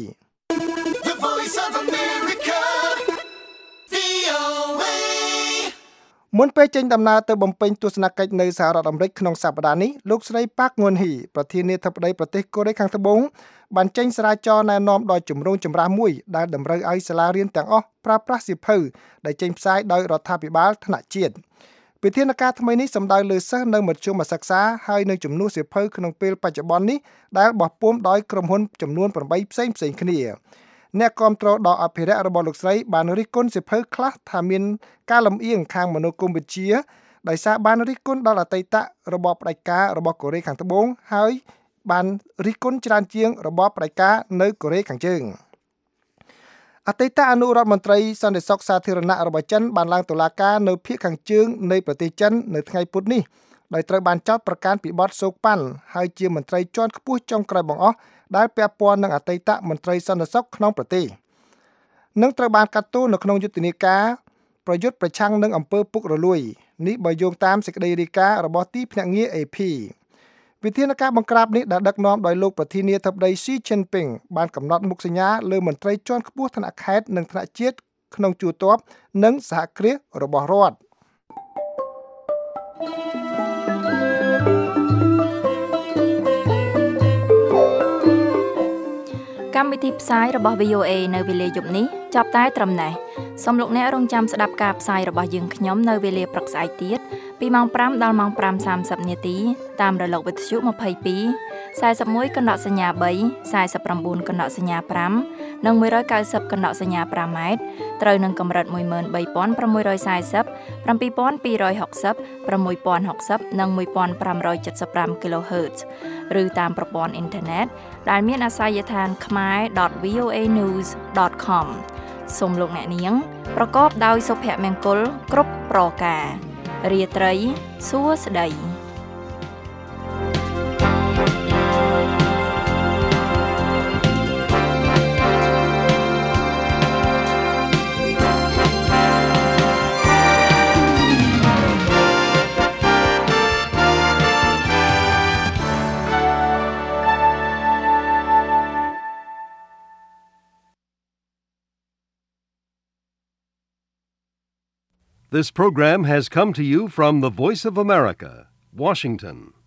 មុនពេលចេញដំណើរទៅបំពេញទស្សនកិច្ចនៅសហរដ្ឋអាមេរិកក្នុងសប្តាហ៍នេះលោកស្រីប៉ាក់ងុនហ៊ីប្រធានាធិបតីប្រទេសកូរ៉េខាងត្បូងបានចេញសារចរណ៍ណែនាំដ៏ចម្រូងចម្រាសមួយដែលតម្រូវឲ្យសាលារៀនទាំងអស់ប្រើប្រាស់សៀវភៅដែលចេញផ្សាយដោយរដ្ឋាភិបាលថ្នាក់ជាតិវិធានការថ្មីនេះសំដៅលើសិស្សនៅមធ្យមសិក្សាហើយនឹងចំនួនសៀវភៅក្នុងពេលបច្ចុប្បន្ននេះដែលបោះពុម្ពដោយក្រុមហ៊ុនចំនួនប្រាំបីផ្សេងៗគ្នាអ្នកគាំទ្រដល់អភិរក្សរបស់លោកស្រីបានរិះគន់សៀវភៅខ្លះថាមានការលំអៀងខាងមនោគមវិជ្ជាដោយសារបានរិះគន់ដល់អតីតរបបផ្ដាច់ការរបស់កូរ៉េខាងត្បូងហើយបានរិះគន់ច្រើនជាងរបបផ្ដាច់ការនៅកូរ៉េខាងជើងអតីតអនុរដ្ឋមន្ត្រីសន្តិសុខសាធារណៈរបស់ចិនបានឡើងតុលាការនៅភាគខាងជើងនៃប្រទេសចិននៅថ្ងៃពុធនេះដោយត្រូវបានចោទប្រកាន់ពីបទសូកប៉ាន់ហើយជាមន្ត្រីជាន់ខ្ពស់ចុងក្រោយបង្អស់ដែលពាក់ព័ន្ធនឹងអតីតមន្ត្រីសន្តិសុខក្នុងប្រទេសនឹងត្រូវបានកាត់ទោសនៅក្នុងយុទ្ធនាការប្រយុទ្ធប្រឆាំងនឹងអំពើពុករលួយនេះបើយោងតាមសេចក្តីរាយការណ៍របស់ទីភ្នាក់ងារ เอ พี វិធានការបង្ក្រាបនេះដែលដឹកនាំដោយលោកប្រធានាធិបតី Xi Jinping បានកំណត់មុខសញ្ញាលើមន្ត្រីជាន់ខ្ពស់ថ្នាក់ខេត្តនិងថ្នាក់ជាតិក្នុងជួរទ័ពនិងសហគ្រាសរបស់រដ្ឋកម្មវិធីផ្សាយរបស់ វី អូ เอ នៅវេលាយប់នេះចាប់តែត្រឹមនេះសូមលោកអ្នករងចាំស្ដាប់ការផ្សាយរបស់យើងខ្ញុំនៅវេលាព្រឹកស្អែកទៀតពីម៉ោងfiveដល់ម៉ោងfiveសាមសិបនាទីតាមរលកវិទ្យុtwenty-two, forty-oneកណ្ដកសញ្ញាthree, forty-nineកណ្ដកសញ្ញាfiveនិងone ninetyកណ្ដកសញ្ញាfiveម៉ែត្រត្រូវនឹងកម្រិតone three six four zero, seven two six zero, six sixty,និងfifteen seventy-fiveគីឡូហឺតซ์ ឬតាមប្រព័ន្ធអ៊ីនធឺណិតដែលមានអាសយដ្ឋាន khmae dot v o a news dot com សូមលោកអ្នកនាងប្រកបដោយសុភមង្គលគ្រប់ប្រការរាត្រីសួស្តី This program has come to you from the Voice of America, Washington.